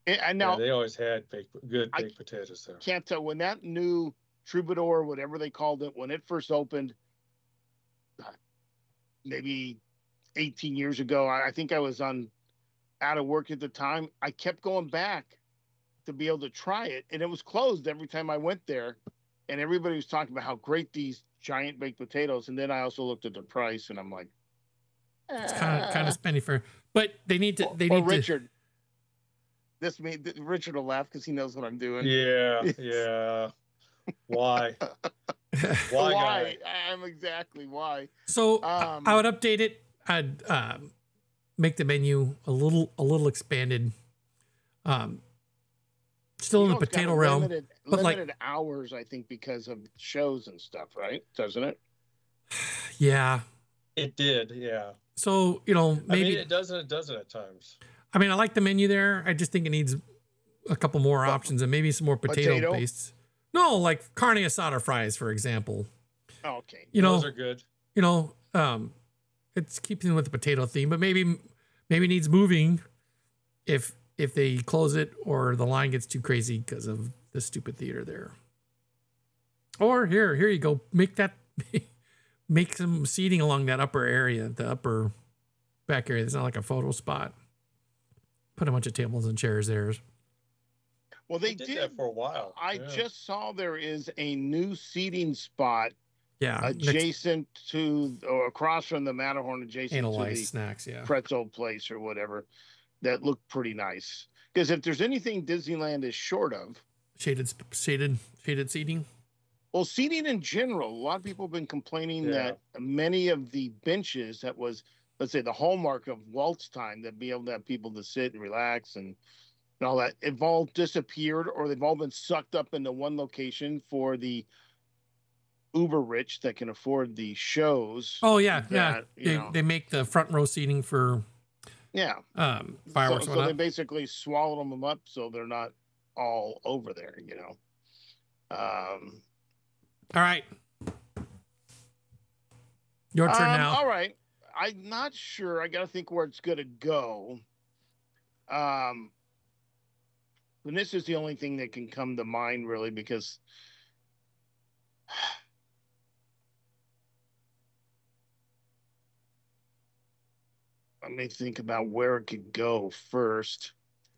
[SPEAKER 3] And, and
[SPEAKER 4] Yeah,
[SPEAKER 3] now
[SPEAKER 4] they always had baked, good
[SPEAKER 3] I
[SPEAKER 4] baked potatoes there.
[SPEAKER 3] can't tell when that new Troubadour, whatever they called it, when it first opened, uh, maybe eighteen years ago. I, I think I was on out of work at the time. I kept going back to be able to try it, and it was closed every time I went there. And everybody was talking about how great these giant baked potatoes. And then I also looked at the price, and I'm like,
[SPEAKER 1] It's kind of kind
[SPEAKER 3] "Ah."
[SPEAKER 1] of spendy for, but they need to. They
[SPEAKER 3] or
[SPEAKER 1] need to.
[SPEAKER 3] Richard. This me Richard will laugh because he knows what I'm doing.
[SPEAKER 4] Yeah, yeah. Why? Why,
[SPEAKER 3] Why?
[SPEAKER 4] guy?
[SPEAKER 3] I'm exactly why.
[SPEAKER 1] So I-
[SPEAKER 3] Um,
[SPEAKER 1] I would update it. I'd um, make the menu a little a little expanded. Um, still
[SPEAKER 3] You
[SPEAKER 1] in
[SPEAKER 3] know,
[SPEAKER 1] the
[SPEAKER 3] it's got
[SPEAKER 1] potato
[SPEAKER 3] a
[SPEAKER 1] realm,
[SPEAKER 3] limited,
[SPEAKER 1] but like-
[SPEAKER 3] limited hours, I think, because of shows and stuff, right? Doesn't it?
[SPEAKER 1] yeah.
[SPEAKER 4] It did, yeah.
[SPEAKER 1] So you know
[SPEAKER 4] I
[SPEAKER 1] maybe
[SPEAKER 4] mean, it doesn't. It doesn't at times.
[SPEAKER 1] I mean I like the menu there. I just think it needs a couple more options and maybe some more potato,
[SPEAKER 3] Potato?
[SPEAKER 1] pastes. No, like carne asada fries, for example.
[SPEAKER 3] Oh, okay.
[SPEAKER 1] You know,
[SPEAKER 4] Those are good.
[SPEAKER 1] you know, um, it's keeping with the potato theme, but maybe maybe needs moving if if they close it or the line gets too crazy because of the stupid theater there. Or here, here you go. Make that make some seating along that upper area, the upper back area. It's not like a photo spot. Put a bunch of tables and chairs there.
[SPEAKER 3] Well, they
[SPEAKER 4] They did,
[SPEAKER 3] did.
[SPEAKER 4] that for a while.
[SPEAKER 3] I
[SPEAKER 4] yeah.
[SPEAKER 3] just saw there is a new seating spot
[SPEAKER 1] Yeah, next
[SPEAKER 3] adjacent to or across from the Matterhorn, adjacent
[SPEAKER 1] anal
[SPEAKER 3] to
[SPEAKER 1] ice
[SPEAKER 3] the
[SPEAKER 1] snacks. Yeah,
[SPEAKER 3] pretzel place or whatever, that looked pretty nice. Because if there's anything Disneyland is short of,
[SPEAKER 1] shaded, shaded, shaded seating.
[SPEAKER 3] well, seating in general, a lot of people have been complaining
[SPEAKER 4] Yeah.
[SPEAKER 3] that many of the benches that was, let's say, the hallmark of Walt's time, that be able to have people to sit and relax and, and all that, have all disappeared or they've all been sucked up into one location for the uber rich that can afford the shows.
[SPEAKER 1] Oh yeah, yeah.
[SPEAKER 3] that, you
[SPEAKER 1] They,
[SPEAKER 3] know.
[SPEAKER 1] they make the front row seating for
[SPEAKER 3] Yeah.
[SPEAKER 1] um,
[SPEAKER 3] So,
[SPEAKER 1] fireworks.
[SPEAKER 3] so
[SPEAKER 1] and
[SPEAKER 3] they
[SPEAKER 1] whatnot.
[SPEAKER 3] basically swallowed them up so they're not all over there, you know. Um,
[SPEAKER 1] All right, your turn
[SPEAKER 3] um,
[SPEAKER 1] now.
[SPEAKER 3] All right. I'm not sure. I got to think where it's going to go. Um, and this is the only thing that can come to mind, really, because let me think about where it could go first.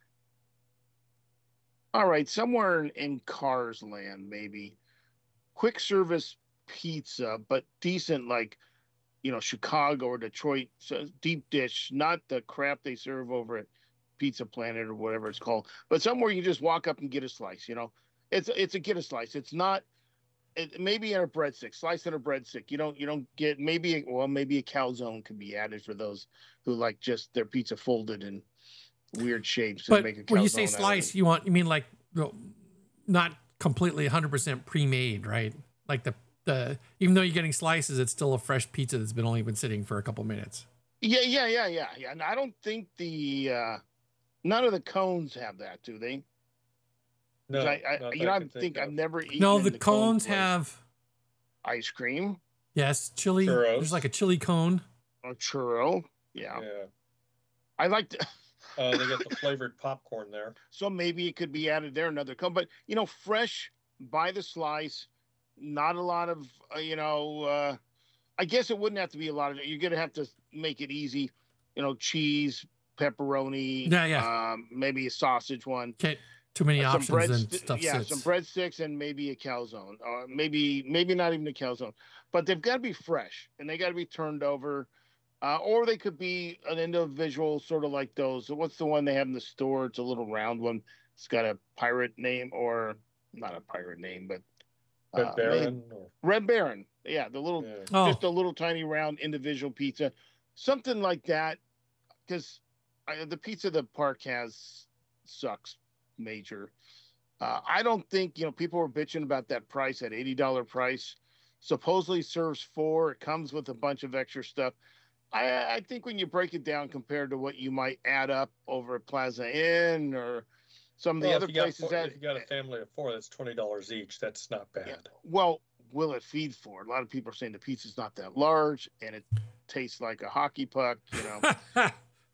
[SPEAKER 3] All right, somewhere in, in Cars Land, maybe. Quick service pizza, but decent, like, you know, Chicago or Detroit, so deep dish, not the crap they serve over at Pizza Planet or whatever it's called, but somewhere you just walk up and get a slice, you know. It's it's a get a slice. It's not it, maybe in a breadstick, slice in a breadstick. You don't you don't get maybe well maybe a calzone could be added for those who like just their pizza folded in weird shapes and
[SPEAKER 1] But
[SPEAKER 3] make a calzone.
[SPEAKER 1] when you say
[SPEAKER 3] out of it.
[SPEAKER 1] slice, you want you mean like you know, not completely one hundred percent pre-made, right? Like the the even though you're getting slices, it's still a fresh pizza that's been only been sitting for a couple minutes.
[SPEAKER 3] Yeah, yeah, yeah, yeah, yeah. And I don't think the uh none of the cones have that, do they?
[SPEAKER 4] No,
[SPEAKER 3] 'Cause I, I
[SPEAKER 4] not
[SPEAKER 3] you
[SPEAKER 4] that
[SPEAKER 3] know, I
[SPEAKER 4] can
[SPEAKER 3] think I've
[SPEAKER 4] of.
[SPEAKER 3] never eaten.
[SPEAKER 1] No,
[SPEAKER 3] in
[SPEAKER 1] the,
[SPEAKER 3] the cone
[SPEAKER 1] cones
[SPEAKER 3] place.
[SPEAKER 1] have
[SPEAKER 3] ice cream
[SPEAKER 1] yes, chili.
[SPEAKER 4] Churros.
[SPEAKER 1] There's like a chili cone.
[SPEAKER 3] or churro. Yeah,
[SPEAKER 4] Yeah.
[SPEAKER 3] I like to.
[SPEAKER 4] Uh, they got the flavored popcorn there.
[SPEAKER 3] So maybe it could be added there, another cone. But you know, fresh by the slice. Not a lot of uh, you know. Uh, I guess it wouldn't have to be a lot of. You're gonna have to make it easy. You know, cheese, pepperoni.
[SPEAKER 1] Yeah, yeah.
[SPEAKER 3] Um, maybe a sausage one.
[SPEAKER 1] Can't too many
[SPEAKER 3] Uh, some
[SPEAKER 1] options and
[SPEAKER 3] breadsti-
[SPEAKER 1] stuff
[SPEAKER 3] yeah,
[SPEAKER 1] sits.
[SPEAKER 3] some breadsticks and maybe a calzone, or maybe maybe not even a calzone, but they've got to be fresh and they got to be turned over, uh, or they could be an individual, sort of like those. What's the one they have in the store? It's a little round one. It's got a pirate name, or not a pirate name, but
[SPEAKER 4] Red
[SPEAKER 3] uh,
[SPEAKER 4] Baron. Or,
[SPEAKER 3] Red Baron. Yeah, the little,
[SPEAKER 4] yeah.
[SPEAKER 1] Oh,
[SPEAKER 3] just a little tiny round individual pizza, something like that, because the pizza the park has sucks major. Uh, I don't think, you know, people were bitching about that price, that eighty dollars price. Supposedly serves four. It comes with a bunch of extra stuff. I, I think when you break it down compared to what you might add up over at Plaza Inn or some of the
[SPEAKER 4] Well,
[SPEAKER 3] other
[SPEAKER 4] if you, got
[SPEAKER 3] places
[SPEAKER 4] four,
[SPEAKER 3] that,
[SPEAKER 4] if you got a family of four, that's twenty dollars each. That's not bad.
[SPEAKER 3] yeah, well, will it feed for? A lot of people are saying the pizza's not that large and it tastes like a hockey puck, you know.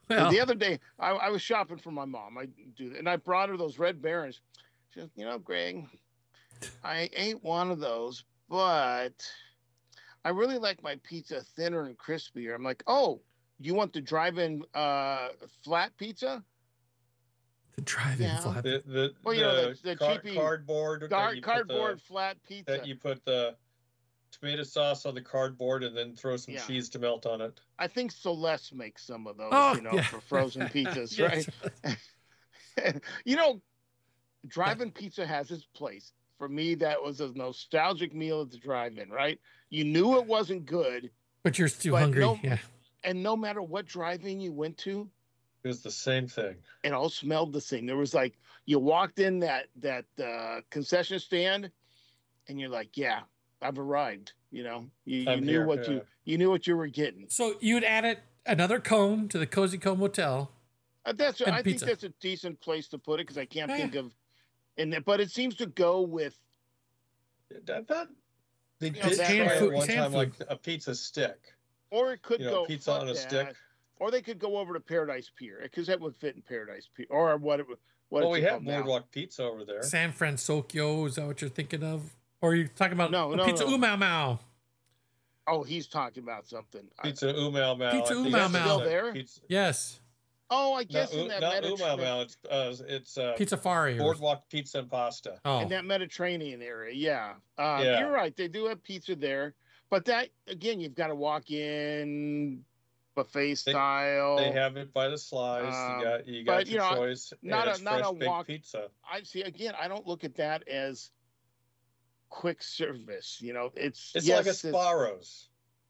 [SPEAKER 1] Well,
[SPEAKER 3] the other day, I, I was shopping for my mom. I do, and I brought her those Red Barons. She says, "You know, Greg, I ate one of those, but I really like my pizza thinner and crispier." I'm like, "Oh, you want the drive-in uh, flat pizza?"
[SPEAKER 1] the drive-in
[SPEAKER 3] Yeah.
[SPEAKER 1] flap.
[SPEAKER 4] The the,
[SPEAKER 3] Well, you know,
[SPEAKER 4] the,
[SPEAKER 3] the- the
[SPEAKER 4] car-
[SPEAKER 3] cheapy
[SPEAKER 4] cardboard that
[SPEAKER 3] Gar-
[SPEAKER 4] you put
[SPEAKER 3] cardboard
[SPEAKER 4] the,
[SPEAKER 3] flat pizza.
[SPEAKER 4] that you put the tomato sauce on the cardboard and then throw some
[SPEAKER 3] Yeah.
[SPEAKER 4] cheese to melt on it.
[SPEAKER 3] I think Celeste makes some of those,
[SPEAKER 1] Oh,
[SPEAKER 3] you know,
[SPEAKER 1] yeah.
[SPEAKER 3] for frozen pizzas,
[SPEAKER 1] Yes.
[SPEAKER 3] right? You know, drive-in pizza has its place. For me, that was a nostalgic meal at the drive-in, right? You knew it wasn't good,
[SPEAKER 1] But you're still
[SPEAKER 3] But
[SPEAKER 1] hungry.
[SPEAKER 3] no-
[SPEAKER 1] Yeah.
[SPEAKER 3] and no matter what drive-in you went to,
[SPEAKER 4] It was the same thing.
[SPEAKER 3] it all smelled the same. There was like you walked in that that uh, concession stand, and you're like, "Yeah, I've arrived." You know, you, you
[SPEAKER 4] I'm
[SPEAKER 3] knew
[SPEAKER 4] here,
[SPEAKER 3] what
[SPEAKER 4] yeah.
[SPEAKER 3] you you knew what you were getting.
[SPEAKER 1] So you'd added another cone to the Cozy Comb Hotel.
[SPEAKER 3] Uh, that's
[SPEAKER 1] And
[SPEAKER 3] I
[SPEAKER 1] pizza.
[SPEAKER 3] think that's a decent place to put it because I can't
[SPEAKER 1] Yeah.
[SPEAKER 3] think of, and but it seems to go with
[SPEAKER 4] I thought they
[SPEAKER 3] You know,
[SPEAKER 4] did
[SPEAKER 3] that-
[SPEAKER 4] try
[SPEAKER 3] Hand
[SPEAKER 4] at
[SPEAKER 1] food-
[SPEAKER 4] one
[SPEAKER 1] hand
[SPEAKER 4] time
[SPEAKER 1] food.
[SPEAKER 4] like a pizza stick.
[SPEAKER 3] or it could
[SPEAKER 4] You know,
[SPEAKER 3] go
[SPEAKER 4] pizza
[SPEAKER 3] fuck
[SPEAKER 4] on a
[SPEAKER 3] that,
[SPEAKER 4] stick.
[SPEAKER 3] or they could go over to Paradise Pier because that would fit in Paradise Pier or what it would- what
[SPEAKER 4] Well,
[SPEAKER 3] it's
[SPEAKER 4] we have
[SPEAKER 3] called now.
[SPEAKER 4] Boardwalk Pizza over there.
[SPEAKER 1] San Francisco, is that what you're thinking of? Or are you talking about
[SPEAKER 3] No,
[SPEAKER 1] a
[SPEAKER 3] no,
[SPEAKER 1] pizza
[SPEAKER 3] no.
[SPEAKER 1] umau mau?
[SPEAKER 3] Oh, he's talking about something. I-
[SPEAKER 4] Pizza Umau Mau.
[SPEAKER 1] Pizza
[SPEAKER 4] I think
[SPEAKER 1] Umau
[SPEAKER 4] it's
[SPEAKER 1] Mau.
[SPEAKER 3] Still
[SPEAKER 4] a
[SPEAKER 3] there?
[SPEAKER 4] Pizza,
[SPEAKER 1] Yes.
[SPEAKER 3] oh, I
[SPEAKER 4] no,
[SPEAKER 3] guess in
[SPEAKER 4] U-
[SPEAKER 3] that
[SPEAKER 4] not Umau
[SPEAKER 3] Mediterranean
[SPEAKER 4] Mau. It's uh, it's uh,
[SPEAKER 1] Pizza Fari. Or,
[SPEAKER 4] Boardwalk Pizza and Pasta.
[SPEAKER 1] oh.
[SPEAKER 3] in that Mediterranean area. Yeah. Um,
[SPEAKER 4] Yeah.
[SPEAKER 3] You're right. They do have pizza there. But that, again, you've got to walk in buffet style.
[SPEAKER 4] They have it by the slice.
[SPEAKER 3] Um,
[SPEAKER 4] you got you
[SPEAKER 3] but,
[SPEAKER 4] got
[SPEAKER 3] you
[SPEAKER 4] your
[SPEAKER 3] know,
[SPEAKER 4] choice.
[SPEAKER 3] not
[SPEAKER 4] and
[SPEAKER 3] a-
[SPEAKER 4] it's
[SPEAKER 3] not
[SPEAKER 4] fresh
[SPEAKER 3] a
[SPEAKER 4] baked
[SPEAKER 3] walk-
[SPEAKER 4] pizza.
[SPEAKER 3] I see, again, I don't look at that as quick service. You know, it's,
[SPEAKER 4] It's
[SPEAKER 3] yes,
[SPEAKER 4] like a
[SPEAKER 3] it's-
[SPEAKER 4] Sbarro's.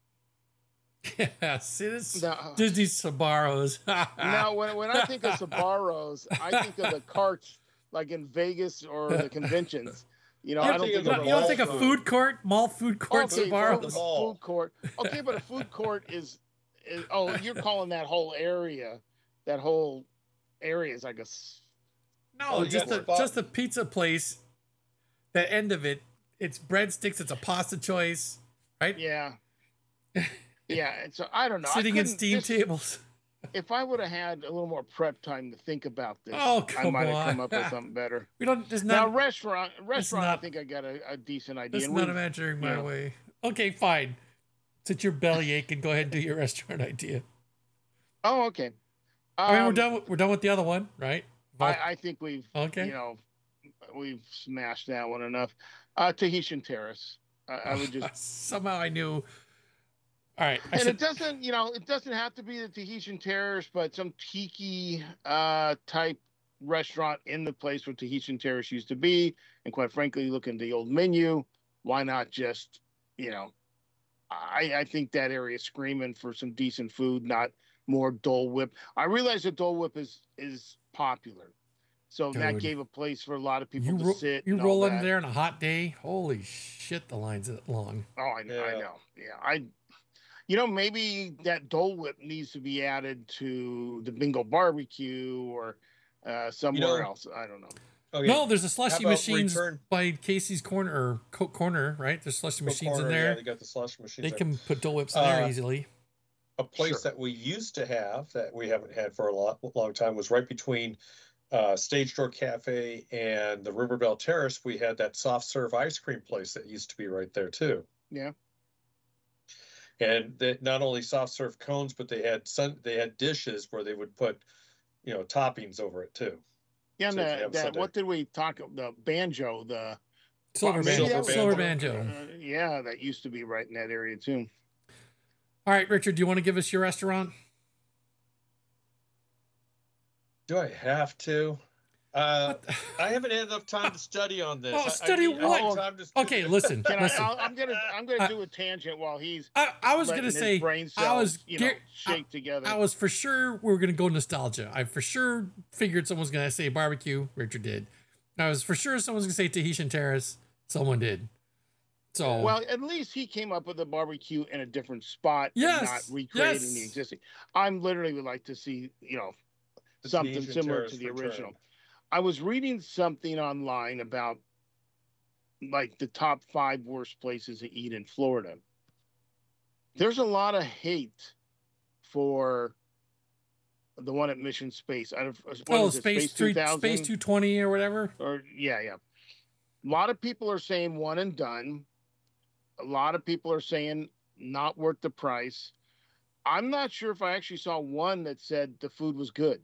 [SPEAKER 1] Yes, it is.
[SPEAKER 3] No.
[SPEAKER 1] Disney Sabaros.
[SPEAKER 3] Now, when, when I think of Sabaros, I think of the carts like in Vegas or the conventions. You know,
[SPEAKER 4] I'm
[SPEAKER 3] I don't
[SPEAKER 4] thinking
[SPEAKER 3] think
[SPEAKER 1] you
[SPEAKER 3] of
[SPEAKER 1] don't,
[SPEAKER 3] a
[SPEAKER 1] you don't think a
[SPEAKER 3] mall
[SPEAKER 1] food court, mall food court
[SPEAKER 3] Okay,
[SPEAKER 4] bar-
[SPEAKER 1] Sabaros?
[SPEAKER 4] the mall.
[SPEAKER 3] food court. Okay, but a food court is, is oh, you're calling that whole area, that whole area is like a. s-
[SPEAKER 1] No,
[SPEAKER 4] Oh, you
[SPEAKER 1] just
[SPEAKER 4] got
[SPEAKER 1] a
[SPEAKER 4] spot-
[SPEAKER 1] just a pizza place. That end of it, it's breadsticks. It's a pasta choice, right?
[SPEAKER 3] Yeah. Yeah, and so I don't know. I
[SPEAKER 1] Sitting in
[SPEAKER 3] couldn't-
[SPEAKER 1] steam
[SPEAKER 3] this-
[SPEAKER 1] tables.
[SPEAKER 3] If I would have had a little more prep time to think about this,
[SPEAKER 1] Oh,
[SPEAKER 3] I
[SPEAKER 1] come
[SPEAKER 3] might have come
[SPEAKER 1] on.
[SPEAKER 3] up with something better.
[SPEAKER 1] We don't. There's
[SPEAKER 3] Now,
[SPEAKER 1] not.
[SPEAKER 3] restaurant, restaurant,
[SPEAKER 1] not-
[SPEAKER 3] I think I got a, a decent idea.
[SPEAKER 1] That's
[SPEAKER 3] and
[SPEAKER 1] not
[SPEAKER 3] we've-
[SPEAKER 1] imagining my
[SPEAKER 3] yeah.
[SPEAKER 1] way. Okay, fine. Since your belly ache, and go ahead and do your restaurant idea.
[SPEAKER 3] Oh, okay.
[SPEAKER 1] I mean, we're
[SPEAKER 3] Um,
[SPEAKER 1] done. With, we're done with the other one, right?
[SPEAKER 3] I, I think we've,
[SPEAKER 1] Okay.
[SPEAKER 3] you know, we've smashed that one enough. Uh, Tahitian Terrace. I, I would just,
[SPEAKER 1] Somehow I knew. All right. I
[SPEAKER 3] and
[SPEAKER 1] should,
[SPEAKER 3] it doesn't, you know, it doesn't have to be the Tahitian Terrace, but some tiki uh, type restaurant in the place where Tahitian Terrace used to be. And quite frankly, look at the old menu. Why not just, you know, I, I think that area is screaming for some decent food, not more Dole Whip. I realize that Dole Whip is is popular, so that
[SPEAKER 1] Dude.
[SPEAKER 3] gave a place for a lot of people
[SPEAKER 1] you
[SPEAKER 3] to
[SPEAKER 1] ro-
[SPEAKER 3] sit.
[SPEAKER 1] you
[SPEAKER 3] and all
[SPEAKER 1] roll in
[SPEAKER 3] that.
[SPEAKER 1] there on a hot day. Holy shit! The lines that long.
[SPEAKER 3] Oh, I, know, I
[SPEAKER 4] Yeah.
[SPEAKER 3] know. Yeah, I. You know, maybe that Dole Whip needs to be added to the Bingo Barbecue or uh, somewhere
[SPEAKER 4] know,
[SPEAKER 3] else. I don't know.
[SPEAKER 4] Okay.
[SPEAKER 1] No, there's a
[SPEAKER 4] How
[SPEAKER 1] slushy
[SPEAKER 4] about
[SPEAKER 1] machines
[SPEAKER 4] return-
[SPEAKER 1] by Casey's Corner or Coke Corner, right? There's slushy
[SPEAKER 4] Coke
[SPEAKER 1] machines
[SPEAKER 4] Corner,
[SPEAKER 1] in
[SPEAKER 4] Yeah,
[SPEAKER 1] there.
[SPEAKER 4] they got the slush machines.
[SPEAKER 1] They
[SPEAKER 4] there.
[SPEAKER 1] can put Dole Whips in there
[SPEAKER 4] Uh,
[SPEAKER 1] easily.
[SPEAKER 4] A place
[SPEAKER 3] Sure.
[SPEAKER 4] that we used to have that we haven't had for a lot, long time was right between uh, Stage Door Cafe and the Riverbell Terrace. We had that soft serve ice cream place that used to be right there too.
[SPEAKER 3] Yeah.
[SPEAKER 4] And they not only soft serve cones, but they had sun, they had dishes where they would put, you know, toppings over it too.
[SPEAKER 3] Yeah, and
[SPEAKER 4] So if you
[SPEAKER 3] the,
[SPEAKER 4] have
[SPEAKER 3] that,
[SPEAKER 4] Sunday-
[SPEAKER 3] what did we talk about? The banjo, the
[SPEAKER 1] Silver
[SPEAKER 3] well, maybe
[SPEAKER 1] banjo.
[SPEAKER 3] that was-
[SPEAKER 1] Silver banjo.
[SPEAKER 3] uh, yeah, that used to be right in that area too.
[SPEAKER 1] All right, Richard, do you want to give us your restaurant?
[SPEAKER 4] Do I have to? Uh,
[SPEAKER 1] What the-
[SPEAKER 4] I haven't had enough time to study on this.
[SPEAKER 1] Oh,
[SPEAKER 4] I- I
[SPEAKER 1] study
[SPEAKER 4] need- I need
[SPEAKER 1] what?
[SPEAKER 4] time to-
[SPEAKER 1] Okay, listen,
[SPEAKER 3] Can I,
[SPEAKER 1] listen.
[SPEAKER 3] I'll, I'm gonna I'm gonna
[SPEAKER 1] Uh,
[SPEAKER 3] do a tangent while he's
[SPEAKER 1] I, I was
[SPEAKER 3] letting
[SPEAKER 1] gonna
[SPEAKER 3] his
[SPEAKER 1] say
[SPEAKER 3] brain
[SPEAKER 1] I
[SPEAKER 3] cells,
[SPEAKER 1] was
[SPEAKER 3] you know
[SPEAKER 1] gar-
[SPEAKER 3] shake together.
[SPEAKER 1] I was for sure we were gonna go nostalgia. I for sure figured someone was gonna say barbecue. Richard did. I was for sure someone was gonna say Tahitian Terrace. Someone did. So
[SPEAKER 3] Well, at least he came up with a barbecue in a different spot,
[SPEAKER 1] Yes,
[SPEAKER 3] and not recreating
[SPEAKER 1] yes.
[SPEAKER 3] the existing. I'm literally would like to see, you know,
[SPEAKER 4] The
[SPEAKER 3] something
[SPEAKER 4] Tahitian
[SPEAKER 3] similar
[SPEAKER 4] Terrace
[SPEAKER 3] to the
[SPEAKER 4] return.
[SPEAKER 3] original. I was reading something online about like the top five worst places to eat in Florida. There's a lot of hate for the one at Mission Space. I don't. What
[SPEAKER 1] Oh,
[SPEAKER 3] is it,
[SPEAKER 1] Space
[SPEAKER 3] Space
[SPEAKER 1] three,
[SPEAKER 3] two thousand?
[SPEAKER 1] Space two twenty or whatever.
[SPEAKER 3] Or yeah, yeah. A lot of people are saying one and done. A lot of people are saying not worth the price. I'm not sure if I actually saw one that said the food was good.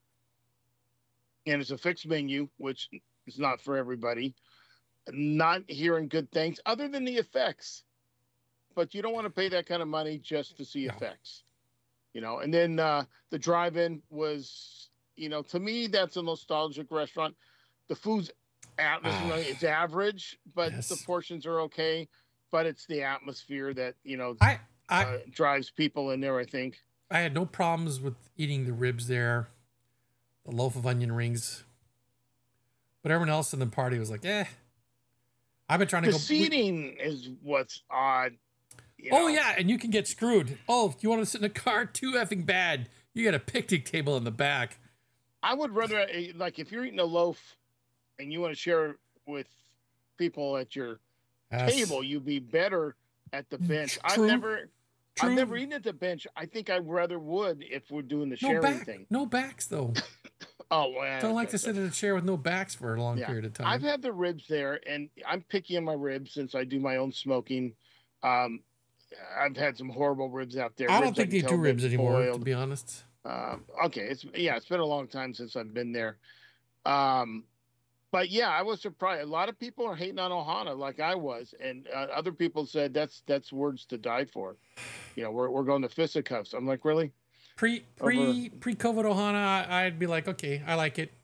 [SPEAKER 3] And it's a fixed menu, which is not for everybody. Not hearing good things other than the effects. But you don't want to pay that kind of money just to see
[SPEAKER 1] No.
[SPEAKER 3] effects. You know, and then uh, the drive-in was, you know, to me, that's a nostalgic restaurant. The food's atmosphere,
[SPEAKER 1] Ah.
[SPEAKER 3] it's average, but
[SPEAKER 1] Yes.
[SPEAKER 3] the portions are okay. But it's the atmosphere that, you know,
[SPEAKER 1] I I
[SPEAKER 3] uh, drives people in there, I think.
[SPEAKER 1] I had no problems with eating the ribs there, the loaf of onion rings. But everyone else in the party was like, eh. I've been trying to
[SPEAKER 3] The
[SPEAKER 1] go. we-
[SPEAKER 3] seating is what's odd. you
[SPEAKER 1] oh
[SPEAKER 3] know.
[SPEAKER 1] yeah, and you can get screwed. Oh, you want to sit in a car? Too effing bad. You got a picnic table in the back.
[SPEAKER 3] I would rather, uh, like, if you're eating a loaf and you want to share it with people at your
[SPEAKER 1] Yes.
[SPEAKER 3] table, you'd be better at the bench. I've
[SPEAKER 1] True.
[SPEAKER 3] never,
[SPEAKER 1] True.
[SPEAKER 3] I've never eaten at the bench. I think I rather would if we're doing the
[SPEAKER 1] No
[SPEAKER 3] sharing
[SPEAKER 1] back,
[SPEAKER 3] thing.
[SPEAKER 1] no backs though.
[SPEAKER 3] Oh, well,
[SPEAKER 1] Don't like to
[SPEAKER 3] that's-
[SPEAKER 1] sit in a chair with no backs for a long
[SPEAKER 3] Yeah.
[SPEAKER 1] period of time.
[SPEAKER 3] I've had the ribs there, and I'm picky on my ribs since I do my own smoking. Um, I've had some horrible ribs out there.
[SPEAKER 1] I don't
[SPEAKER 3] Ribs
[SPEAKER 1] think
[SPEAKER 3] can
[SPEAKER 1] they
[SPEAKER 3] tell
[SPEAKER 1] do
[SPEAKER 3] have
[SPEAKER 1] ribs
[SPEAKER 3] been
[SPEAKER 1] anymore, to
[SPEAKER 3] boiled.
[SPEAKER 1] be honest.
[SPEAKER 3] Um, okay, it's yeah, it's been a long time since I've been there. Um, but yeah, I was surprised. A lot of people are hating on Ohana like I was, and uh, other people said that's that's words to die for. You know, we're we're going to fisticuffs. I'm like, really?
[SPEAKER 1] Pre pre pre COVID Ohana, I- I'd be like, okay, I like it.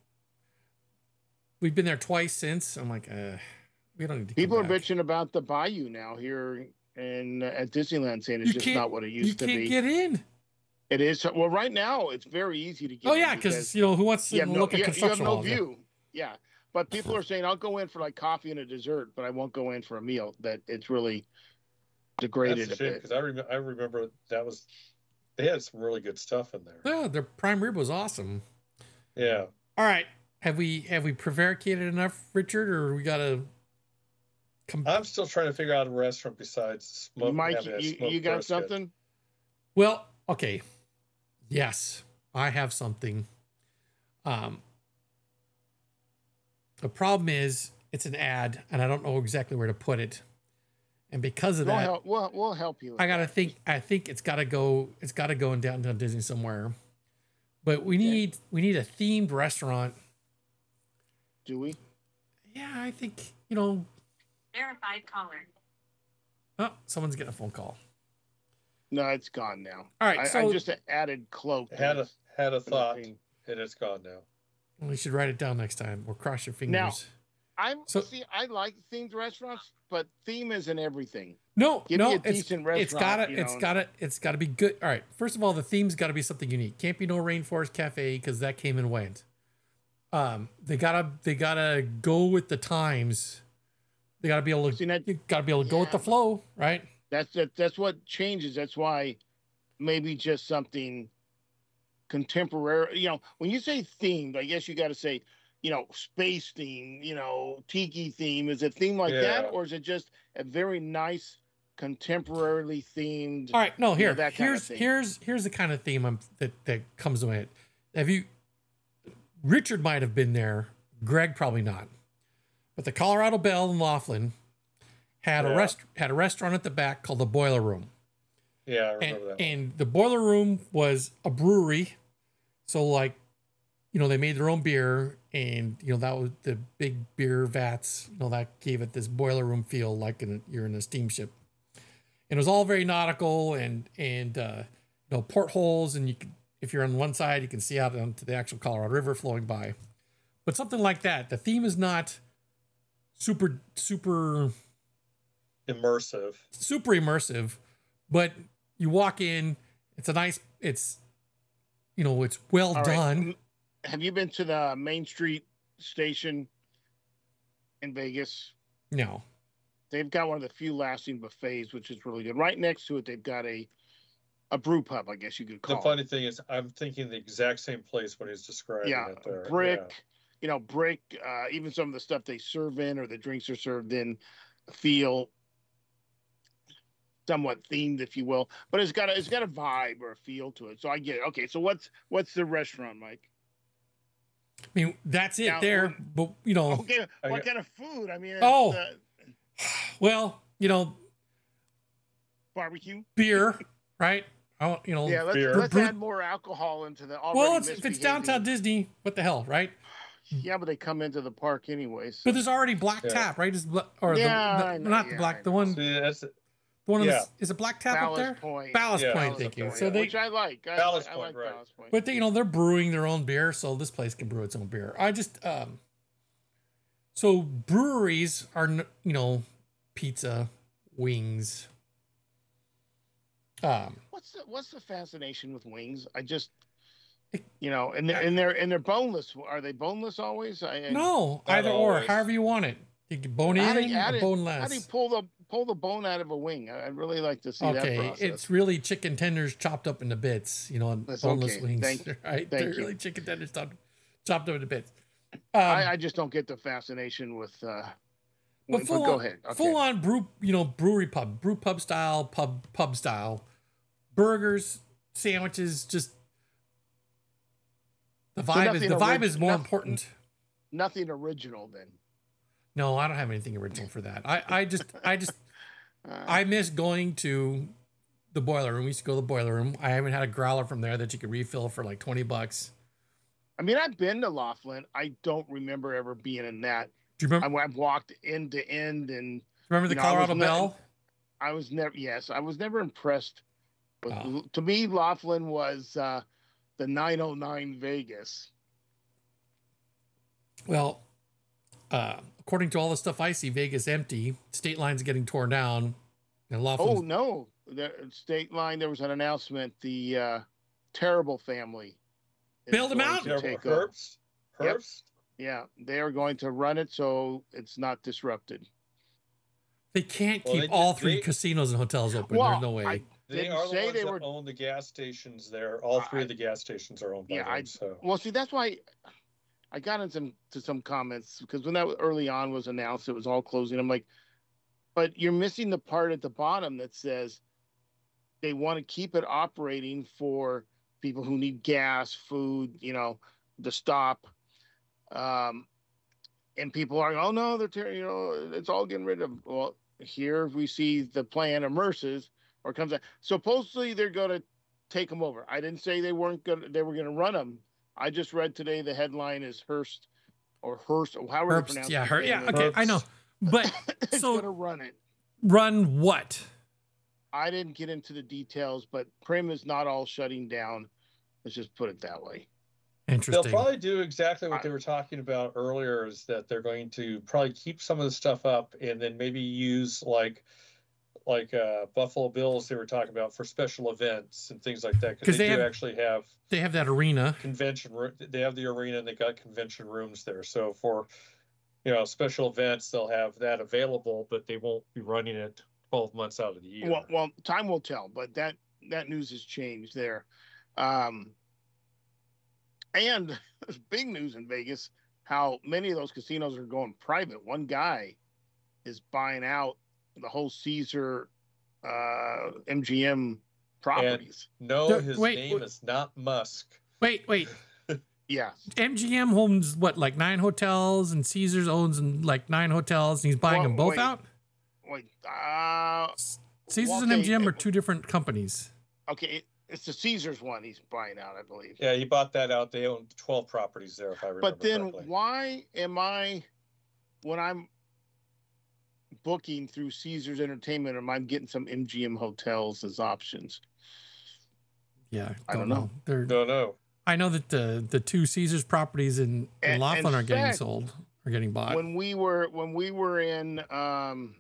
[SPEAKER 1] We've been there twice since. I'm like, uh, we don't need to.
[SPEAKER 3] People are
[SPEAKER 1] come back.
[SPEAKER 3] bitching about the Bayou now here in uh, at Disneyland, saying it's
[SPEAKER 1] You
[SPEAKER 3] just
[SPEAKER 1] can't-
[SPEAKER 3] not what it
[SPEAKER 1] You
[SPEAKER 3] used to
[SPEAKER 1] can't
[SPEAKER 3] be.
[SPEAKER 1] get in.
[SPEAKER 3] It is well right now. It's very easy to get.
[SPEAKER 1] Oh
[SPEAKER 3] in
[SPEAKER 1] yeah, because you know who wants to
[SPEAKER 3] you have no,
[SPEAKER 1] look at
[SPEAKER 3] you, you have
[SPEAKER 1] construction
[SPEAKER 3] no
[SPEAKER 1] walls, yeah.
[SPEAKER 3] view. Yeah, but people are saying I'll go in for like coffee and a dessert, but I won't go in for a meal. That it's really degraded
[SPEAKER 4] That's
[SPEAKER 3] a
[SPEAKER 4] a shame
[SPEAKER 3] bit.
[SPEAKER 4] because I, rem- I remember that was they had some really good stuff in there.
[SPEAKER 1] Yeah, their prime rib was awesome.
[SPEAKER 4] Yeah.
[SPEAKER 1] All right, have we have we prevaricated enough, Richard, or we gotta come?
[SPEAKER 4] I'm still trying to figure out a restaurant besides smoke.
[SPEAKER 3] Mike,
[SPEAKER 4] having a
[SPEAKER 3] you,
[SPEAKER 4] smoked
[SPEAKER 3] you got
[SPEAKER 4] brisket.
[SPEAKER 3] something?
[SPEAKER 1] Well, okay. Yes, I have something. Um, the problem is it's an ad, and I don't know exactly where to put it. And because of
[SPEAKER 3] We'll
[SPEAKER 1] that,
[SPEAKER 3] help. We'll, we'll help you. with
[SPEAKER 1] I gotta
[SPEAKER 3] that.
[SPEAKER 1] think. I think it's gotta go. It's gotta go in downtown Disney somewhere. But we need we need a themed restaurant.
[SPEAKER 3] Do we?
[SPEAKER 1] Yeah, I think you know.
[SPEAKER 5] Verified caller.
[SPEAKER 1] Oh, someone's getting a phone call.
[SPEAKER 3] No, it's gone now.
[SPEAKER 1] All right,
[SPEAKER 3] I,
[SPEAKER 1] so
[SPEAKER 3] I just added cloak.
[SPEAKER 4] Had a had a
[SPEAKER 3] to the
[SPEAKER 4] thought,
[SPEAKER 3] thing.
[SPEAKER 4] and it's gone now.
[SPEAKER 1] we should write it down next time. Or cross your fingers.
[SPEAKER 3] Now- I'm
[SPEAKER 1] So-
[SPEAKER 3] see. I like themed restaurants, but theme isn't everything.
[SPEAKER 1] No,
[SPEAKER 3] Give
[SPEAKER 1] no,
[SPEAKER 3] me a
[SPEAKER 1] it's,
[SPEAKER 3] decent
[SPEAKER 1] it's
[SPEAKER 3] restaurant,
[SPEAKER 1] gotta,
[SPEAKER 3] you
[SPEAKER 1] it's
[SPEAKER 3] know.
[SPEAKER 1] gotta, it's gotta be good. All right, first of all, the theme's gotta be something unique. Can't be no Rainforest Cafe because that came and went. Um, they gotta, they gotta go with the times. They gotta be able to,
[SPEAKER 3] See, that-
[SPEAKER 1] you gotta be able to go with
[SPEAKER 3] yeah,
[SPEAKER 1] the
[SPEAKER 3] but-
[SPEAKER 1] flow, right?
[SPEAKER 3] That's that, that's what changes. That's why maybe just something contemporary. You know, when you say themed, I guess you got to say, you know, space theme. You know, tiki theme. Is it theme like
[SPEAKER 4] Yeah.
[SPEAKER 3] that, or is it just a very nice contemporarily themed?
[SPEAKER 1] All right, no,
[SPEAKER 3] you know,
[SPEAKER 1] here,
[SPEAKER 3] that kind of
[SPEAKER 1] here's,
[SPEAKER 3] thing.
[SPEAKER 1] here's, here's the kind of theme I'm, that that comes to my head. Have you? Richard might have been there. Greg probably not. But the Colorado Bell in Laughlin had a
[SPEAKER 4] Yeah.
[SPEAKER 1] rest had a restaurant at the back called the Boiler Room.
[SPEAKER 4] Yeah, I
[SPEAKER 1] and,
[SPEAKER 4] remember that. One.
[SPEAKER 1] and the Boiler Room was a brewery, so like, you know, they made their own beer, and you know that was the big beer vats. You know that gave it this boiler room feel, like in a, you're in a steamship. And it was all very nautical, and and uh, you know, portholes, and you can, if you're on one side, you can see out onto the actual Colorado River flowing by. But something like that. The theme is not super super
[SPEAKER 4] Immersive.
[SPEAKER 1] super immersive, but you walk in, it's a nice, it's, you know, it's well
[SPEAKER 3] All right.
[SPEAKER 1] done.
[SPEAKER 3] Have you been to the Main Street station in Vegas?
[SPEAKER 1] No.
[SPEAKER 3] They've got one of the few lasting buffets, which is really good. Right next to it, they've got a a brew pub, I guess you could
[SPEAKER 4] The
[SPEAKER 3] call
[SPEAKER 4] funny
[SPEAKER 3] it.
[SPEAKER 4] thing is, I'm thinking the exact same place when he's describing
[SPEAKER 3] Yeah,
[SPEAKER 4] it there.
[SPEAKER 3] brick, you know, brick. Uh, even some of the stuff they serve in or the drinks are served in, feel somewhat themed, if you will, but it's got a, it's got a vibe or a feel to it. So I get it. Okay, so what's what's the restaurant, Mike?
[SPEAKER 1] I mean, that's it
[SPEAKER 3] Now,
[SPEAKER 1] there.
[SPEAKER 3] when-
[SPEAKER 1] But you know,
[SPEAKER 3] Okay,
[SPEAKER 4] I
[SPEAKER 3] what
[SPEAKER 4] got-
[SPEAKER 3] kind of food? I mean, it's,
[SPEAKER 1] Oh.
[SPEAKER 3] uh,
[SPEAKER 1] well, you know,
[SPEAKER 3] barbecue.
[SPEAKER 1] beer, right? I want, you know,
[SPEAKER 3] Yeah, let's
[SPEAKER 4] beer.
[SPEAKER 3] let's
[SPEAKER 1] Brew-
[SPEAKER 3] add more alcohol into the already
[SPEAKER 1] well, it's, if it's downtown
[SPEAKER 3] misbehaving-
[SPEAKER 1] Disney, what the hell, right?
[SPEAKER 3] Yeah, but they come into the park anyways.
[SPEAKER 1] But there's already Black
[SPEAKER 4] Yeah.
[SPEAKER 1] Tap, right? Is bla- or
[SPEAKER 3] Yeah,
[SPEAKER 1] the,
[SPEAKER 3] I
[SPEAKER 1] the
[SPEAKER 3] know,
[SPEAKER 1] not the
[SPEAKER 3] yeah,
[SPEAKER 1] black,
[SPEAKER 3] I
[SPEAKER 1] the
[SPEAKER 3] know.
[SPEAKER 1] one,
[SPEAKER 4] See, that's
[SPEAKER 1] the one on
[SPEAKER 4] yeah.
[SPEAKER 1] the, is it Black Tap up
[SPEAKER 3] Ballast
[SPEAKER 1] there?
[SPEAKER 3] Point.
[SPEAKER 1] Ballast
[SPEAKER 4] Yeah.
[SPEAKER 1] Point,
[SPEAKER 3] Ballast
[SPEAKER 1] thank you.
[SPEAKER 3] Point,
[SPEAKER 1] So
[SPEAKER 3] yeah,
[SPEAKER 1] they,
[SPEAKER 3] which I like. I,
[SPEAKER 4] Ballast
[SPEAKER 3] I
[SPEAKER 4] Point,
[SPEAKER 3] like
[SPEAKER 4] right.
[SPEAKER 3] Ballast Point.
[SPEAKER 1] but they, you know, they're brewing their own beer, so this place can brew its own beer. I just, um, so breweries are, n- you know, pizza, wings. Um,
[SPEAKER 3] What's the what's the fascination with wings? I just,
[SPEAKER 1] It-
[SPEAKER 3] you know, and they're, and they're and they're boneless. Are they boneless always? I, I-
[SPEAKER 1] no,
[SPEAKER 4] Not
[SPEAKER 1] either or,
[SPEAKER 4] always.
[SPEAKER 1] however you want it. You can bone in
[SPEAKER 3] How do you- how
[SPEAKER 1] or
[SPEAKER 3] do you-
[SPEAKER 1] boneless.
[SPEAKER 3] How do you pull the pull the bone out of a wing? I- I'd really like to see that
[SPEAKER 1] Okay,
[SPEAKER 3] process.
[SPEAKER 1] it's really chicken tenders chopped up into bits, you know, and
[SPEAKER 3] That's
[SPEAKER 1] boneless
[SPEAKER 3] okay.
[SPEAKER 1] wings.
[SPEAKER 3] Thank-
[SPEAKER 1] right?
[SPEAKER 3] thank
[SPEAKER 1] They're
[SPEAKER 3] you.
[SPEAKER 1] really chicken tenders chopped, chopped up into bits. Um,
[SPEAKER 3] I, I just don't get the fascination with. Uh,
[SPEAKER 1] but
[SPEAKER 3] wings,
[SPEAKER 1] full
[SPEAKER 3] go
[SPEAKER 1] on,
[SPEAKER 3] ahead. Okay.
[SPEAKER 1] full on brew, you know, brewery pub, brew pub style, pub pub style, burgers, sandwiches, just the vibe is
[SPEAKER 3] nothing
[SPEAKER 1] the vibe
[SPEAKER 3] orig-
[SPEAKER 1] is more
[SPEAKER 3] nothing-
[SPEAKER 1] important.
[SPEAKER 3] Nothing original then.
[SPEAKER 1] No, I don't have anything original for that. I, I just I just
[SPEAKER 3] Uh,
[SPEAKER 1] I miss going to the boiler room. We used to go to the boiler room. I haven't had a growler from there that you could refill for like twenty bucks.
[SPEAKER 3] I mean, I've been to Laughlin. I don't remember ever being in that.
[SPEAKER 1] Do you remember
[SPEAKER 3] I, I've walked end to end, and
[SPEAKER 1] remember the
[SPEAKER 3] you know, I was
[SPEAKER 1] Colorado
[SPEAKER 3] not-
[SPEAKER 1] Bell?
[SPEAKER 3] I was never. Yes, I was never impressed. With,
[SPEAKER 1] Oh.
[SPEAKER 3] To me, Laughlin was uh, the nine oh nine Vegas.
[SPEAKER 1] Well, uh, according to all the stuff I see, Vegas empty. State line's getting torn down. And
[SPEAKER 3] Oh
[SPEAKER 1] Laughlin's,
[SPEAKER 3] no, the state line. There was an announcement. The uh, Terrible family is
[SPEAKER 1] Bailed 'em
[SPEAKER 3] going
[SPEAKER 1] out?
[SPEAKER 3] to
[SPEAKER 4] Terrible
[SPEAKER 3] take over.
[SPEAKER 4] Herbst.
[SPEAKER 3] Yep.
[SPEAKER 4] Herbst.
[SPEAKER 3] Yeah, they are going to run it so it's not disrupted.
[SPEAKER 1] they can't
[SPEAKER 4] Well,
[SPEAKER 1] keep
[SPEAKER 4] they did-
[SPEAKER 1] all three
[SPEAKER 4] they-
[SPEAKER 1] casinos and hotels open.
[SPEAKER 3] Well,
[SPEAKER 1] There's no way.
[SPEAKER 3] I-
[SPEAKER 4] They
[SPEAKER 3] Didn't
[SPEAKER 4] are the
[SPEAKER 3] say
[SPEAKER 4] ones
[SPEAKER 3] they
[SPEAKER 4] that
[SPEAKER 3] were-
[SPEAKER 4] own the gas stations there. All three
[SPEAKER 3] I-
[SPEAKER 4] of the gas stations are owned by
[SPEAKER 3] Yeah,
[SPEAKER 4] them.
[SPEAKER 3] I-
[SPEAKER 4] so
[SPEAKER 3] Well, see, that's why I got into some to some comments because when that early on was announced, it was all closing. I'm like, but you're missing the part at the bottom that says they want to keep it operating for people who need gas, food, you know, to stop. Um, and people are, oh no, they're tearing, you know, it's all getting rid of. Well, here we see the plan emerges or comes out. Supposedly they're going to take them over. I didn't say they weren't going to, they were going to run them. I just read today the headline is Hearst or Hearst, or however you
[SPEAKER 1] Herbst,
[SPEAKER 3] pronounce
[SPEAKER 1] yeah,
[SPEAKER 3] it.
[SPEAKER 1] Her, yeah, okay, I know. But
[SPEAKER 3] It's
[SPEAKER 1] so
[SPEAKER 3] going to run it.
[SPEAKER 1] run what?
[SPEAKER 3] I didn't get into the details, but Prim is not all shutting down. Let's just put it that way.
[SPEAKER 4] they'll
[SPEAKER 1] Interesting.
[SPEAKER 4] probably do exactly what
[SPEAKER 3] I-
[SPEAKER 4] they were talking about earlier. Is that they're going to probably keep some of the stuff up and then maybe use like like uh, Buffalo Bills they were talking about for special events and things like that
[SPEAKER 1] 'Cause
[SPEAKER 4] because they,
[SPEAKER 1] they
[SPEAKER 4] do
[SPEAKER 1] have-
[SPEAKER 4] actually have
[SPEAKER 1] They have that arena.
[SPEAKER 4] convention room. They have the arena and they got convention rooms there. So for you know special events, they'll have that available, but they won't be running it twelve months out of the year.
[SPEAKER 3] Well, well, time will tell, but that that news has changed there. Um, and there's big news in Vegas how many of those casinos are going private. One guy is buying out the whole Caesar uh, M G M properties.
[SPEAKER 4] no,
[SPEAKER 1] There-
[SPEAKER 4] his
[SPEAKER 1] wait,
[SPEAKER 4] name
[SPEAKER 1] wait.
[SPEAKER 4] is not Musk.
[SPEAKER 1] Wait, wait.
[SPEAKER 3] Yeah,
[SPEAKER 1] M G M owns what, like nine hotels, and Caesars owns like nine hotels, and he's buying
[SPEAKER 3] Well,
[SPEAKER 1] them both
[SPEAKER 3] wait.
[SPEAKER 1] out.
[SPEAKER 3] wait. Uh,
[SPEAKER 1] Caesars
[SPEAKER 3] well,
[SPEAKER 1] and
[SPEAKER 3] okay,
[SPEAKER 1] M G M are
[SPEAKER 3] it-
[SPEAKER 1] two different companies.
[SPEAKER 3] okay, it, it's the Caesars one he's buying out, I believe.
[SPEAKER 4] Yeah, he bought that out. They own twelve properties there, if I remember
[SPEAKER 3] But then
[SPEAKER 4] correctly.
[SPEAKER 3] why am I, when I'm booking through Caesars Entertainment, am I getting some M G M hotels as options?
[SPEAKER 1] Yeah,
[SPEAKER 3] I
[SPEAKER 1] don't
[SPEAKER 3] don't
[SPEAKER 1] know.
[SPEAKER 3] know.
[SPEAKER 1] They're,
[SPEAKER 4] No, no.
[SPEAKER 1] I know that the the two Caesars properties in, in
[SPEAKER 3] And-
[SPEAKER 1] Laughlin
[SPEAKER 3] in
[SPEAKER 1] are getting
[SPEAKER 3] fact,
[SPEAKER 1] sold, are getting bought.
[SPEAKER 3] When we were when we were in um,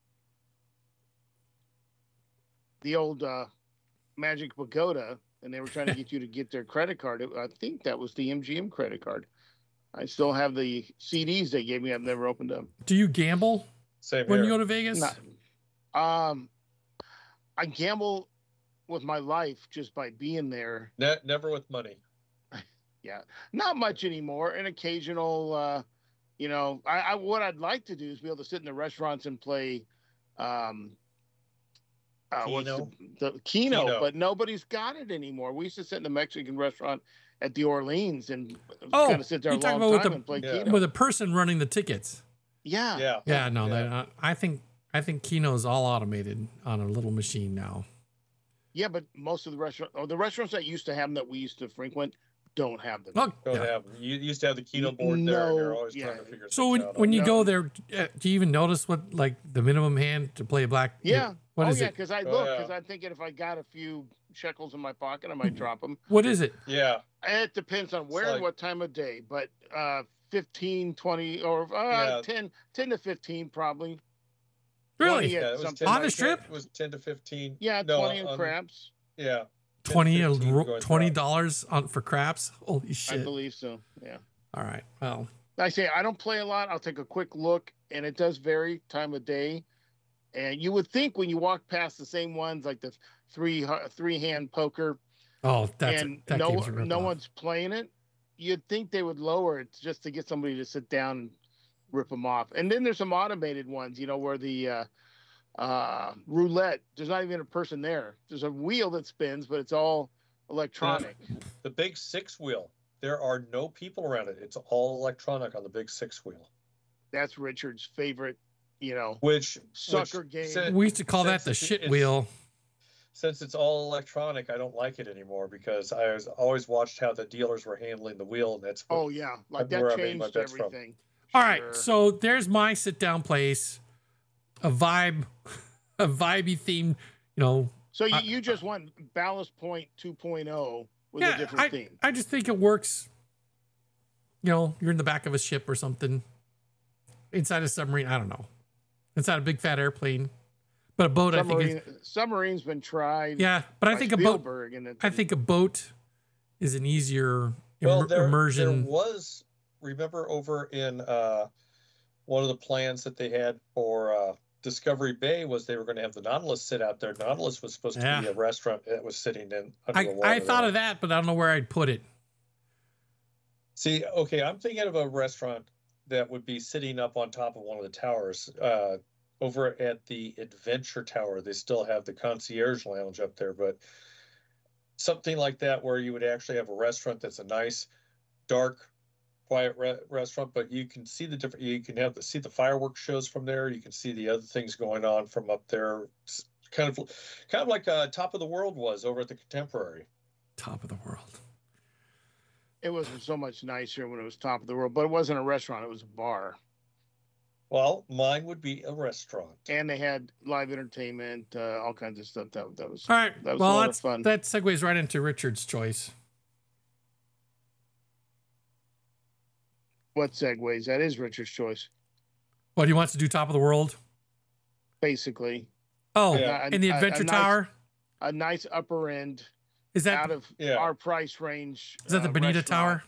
[SPEAKER 3] the old uh, Magic Pagoda, and they were trying to get you to get their credit card, I think that was the M G M credit card. I still have the C Ds they gave me. I've never opened them.
[SPEAKER 1] Do you gamble
[SPEAKER 4] Same
[SPEAKER 1] when
[SPEAKER 4] here.
[SPEAKER 1] you go to Vegas?
[SPEAKER 3] Not, um, I gamble with my life just by being there.
[SPEAKER 4] Ne- never with money.
[SPEAKER 3] Yeah, not much anymore. An occasional, uh, you know, I, I what I'd like to do is be able to sit in the restaurants and play, um, uh, what's
[SPEAKER 4] Kino?
[SPEAKER 3] the, the Kino,
[SPEAKER 4] Kino.
[SPEAKER 3] but nobody's got it anymore. We used to sit in the Mexican restaurant at the Orleans and
[SPEAKER 1] Oh,
[SPEAKER 3] kind of sit there a
[SPEAKER 1] you're talking
[SPEAKER 3] long
[SPEAKER 1] about with
[SPEAKER 3] time
[SPEAKER 1] the-
[SPEAKER 3] and play
[SPEAKER 4] Yeah.
[SPEAKER 3] Kino.
[SPEAKER 1] With a person running the tickets.
[SPEAKER 3] yeah.
[SPEAKER 4] Yeah.
[SPEAKER 1] Yeah, no,
[SPEAKER 4] Yeah.
[SPEAKER 1] That, uh, I think I think Kino's all automated on a little machine now.
[SPEAKER 3] Yeah, but most of the restaurants, or the restaurants that used to have them that we used to frequent, don't have them.
[SPEAKER 1] Oh,
[SPEAKER 4] Don't
[SPEAKER 1] yeah.
[SPEAKER 4] have you used to have the Kino board there, and you're
[SPEAKER 3] No,
[SPEAKER 4] always
[SPEAKER 3] yeah.
[SPEAKER 4] trying to figure
[SPEAKER 1] So
[SPEAKER 4] things
[SPEAKER 1] when
[SPEAKER 4] out.
[SPEAKER 1] when you
[SPEAKER 3] No.
[SPEAKER 1] go there, uh, do you even notice what like the minimum hand to play a black?
[SPEAKER 3] Yeah.
[SPEAKER 1] What
[SPEAKER 3] oh
[SPEAKER 1] is
[SPEAKER 3] yeah,
[SPEAKER 1] it?
[SPEAKER 3] because I
[SPEAKER 4] Oh,
[SPEAKER 3] look,
[SPEAKER 4] yeah.
[SPEAKER 3] because I'm thinking if I got a few shekels in my pocket, I might drop them.
[SPEAKER 1] What is it?
[SPEAKER 4] yeah,
[SPEAKER 3] It depends on where
[SPEAKER 4] like-
[SPEAKER 3] and what time of day, but uh, fifteen, twenty, or uh,
[SPEAKER 4] Yeah.
[SPEAKER 3] ten, ten to fifteen probably.
[SPEAKER 1] Really?
[SPEAKER 3] Yeah,
[SPEAKER 4] yeah. It was
[SPEAKER 3] something
[SPEAKER 4] ten,
[SPEAKER 1] On the
[SPEAKER 4] I
[SPEAKER 1] strip?
[SPEAKER 4] think It was ten to fifteen.
[SPEAKER 3] Yeah,
[SPEAKER 4] no,
[SPEAKER 3] twenty in
[SPEAKER 4] on-
[SPEAKER 3] crabs.
[SPEAKER 4] Yeah,
[SPEAKER 1] Twenty and
[SPEAKER 4] fifteen
[SPEAKER 1] ro-
[SPEAKER 4] going
[SPEAKER 1] twenty
[SPEAKER 4] throughout.
[SPEAKER 1] dollars on for craps. Holy
[SPEAKER 3] I
[SPEAKER 1] shit!
[SPEAKER 3] believe so. Yeah.
[SPEAKER 1] All right. Well,
[SPEAKER 3] I say I don't play a lot. I'll take a quick look, and it does vary time of day. And you would think when you walk past the same ones, like the three three hand poker,
[SPEAKER 1] oh, that's
[SPEAKER 3] and
[SPEAKER 1] that
[SPEAKER 3] no
[SPEAKER 1] game's a
[SPEAKER 3] no
[SPEAKER 1] ripoff.
[SPEAKER 3] one's playing it, you'd think they would lower it just to get somebody to sit down and rip them off. And then there's some automated ones, you know, where the uh, uh, roulette, there's not even a person there. There's a wheel that spins, but it's all electronic.
[SPEAKER 4] the big six wheel. There are no people around it. It's all electronic on the big six wheel.
[SPEAKER 3] That's Richard's favorite, you know,
[SPEAKER 4] Which
[SPEAKER 3] sucker
[SPEAKER 4] which,
[SPEAKER 3] game.
[SPEAKER 4] since-
[SPEAKER 1] We used to call that
[SPEAKER 4] since
[SPEAKER 1] the
[SPEAKER 4] it's-
[SPEAKER 1] shit
[SPEAKER 4] it's-
[SPEAKER 1] wheel.
[SPEAKER 4] Since it's all electronic, I don't like it anymore because I was always watched how the dealers were handling the wheel, and that's what,
[SPEAKER 3] Oh yeah, like
[SPEAKER 4] That's where
[SPEAKER 3] that
[SPEAKER 4] I made my
[SPEAKER 3] changed
[SPEAKER 4] bets from.
[SPEAKER 3] everything.
[SPEAKER 1] All right,
[SPEAKER 3] Sure.
[SPEAKER 1] so there's my sit down place, a vibe, a vibey theme. You know,
[SPEAKER 3] So you,
[SPEAKER 1] I-
[SPEAKER 3] you just want Ballast Point 2.0 with
[SPEAKER 1] yeah,
[SPEAKER 3] a different
[SPEAKER 1] I,
[SPEAKER 3] theme.
[SPEAKER 1] I just think it works. You know, you're in the back of a ship or something, inside a submarine. I don't know, inside a big fat airplane, but a boat. I think.
[SPEAKER 3] Submarine,
[SPEAKER 1] Is,
[SPEAKER 3] submarine's been tried.
[SPEAKER 1] yeah, but I
[SPEAKER 3] by
[SPEAKER 1] think a boat.
[SPEAKER 3] Spielberg, and it
[SPEAKER 1] I think a boat is an easier
[SPEAKER 4] well,
[SPEAKER 1] immer-
[SPEAKER 4] there,
[SPEAKER 1] immersion.
[SPEAKER 4] there was. Remember over in uh, one of the plans that they had for uh, Discovery Bay was they were going to have the Nautilus sit out there. Nautilus was supposed to be
[SPEAKER 1] Yeah.
[SPEAKER 4] a restaurant that was sitting in under
[SPEAKER 1] I,
[SPEAKER 4] the water.
[SPEAKER 1] I thought
[SPEAKER 4] there.
[SPEAKER 1] of that, but I don't know where I'd put it.
[SPEAKER 4] See, okay, I'm thinking of a restaurant that would be sitting up on top of one of the towers. Uh, over at the Adventure Tower, they still have the concierge lounge up there, but something like that where you would actually have a restaurant that's a nice, dark, quiet re- restaurant, but you can see the different. You can have the see the fireworks shows from there. You can see the other things going on from up there. It's kind of, kind of like uh, Top of the World was over at the Contemporary.
[SPEAKER 1] Top of the world.
[SPEAKER 3] it was so much nicer when it was top of the world, but it wasn't a restaurant; it was a bar,
[SPEAKER 4] Well, mine would be a restaurant.
[SPEAKER 3] and they had live entertainment, uh, all kinds of stuff. That that was
[SPEAKER 1] All right.
[SPEAKER 3] That was a
[SPEAKER 1] well,
[SPEAKER 3] lot of
[SPEAKER 1] that's
[SPEAKER 3] fun.
[SPEAKER 1] that segues right into Richard's choice.
[SPEAKER 3] what segues. That is Richard's choice,
[SPEAKER 1] What he wants to do, top of the world.
[SPEAKER 3] basically.
[SPEAKER 1] Oh,
[SPEAKER 4] Yeah.
[SPEAKER 1] in the
[SPEAKER 3] A- a- a
[SPEAKER 1] Adventure
[SPEAKER 3] nice-
[SPEAKER 1] Tower.
[SPEAKER 3] A nice upper end
[SPEAKER 1] Is that
[SPEAKER 3] out of
[SPEAKER 4] Yeah.
[SPEAKER 3] our price range.
[SPEAKER 1] is that the
[SPEAKER 3] uh,
[SPEAKER 1] Bonita
[SPEAKER 3] restaurant.
[SPEAKER 1] Tower?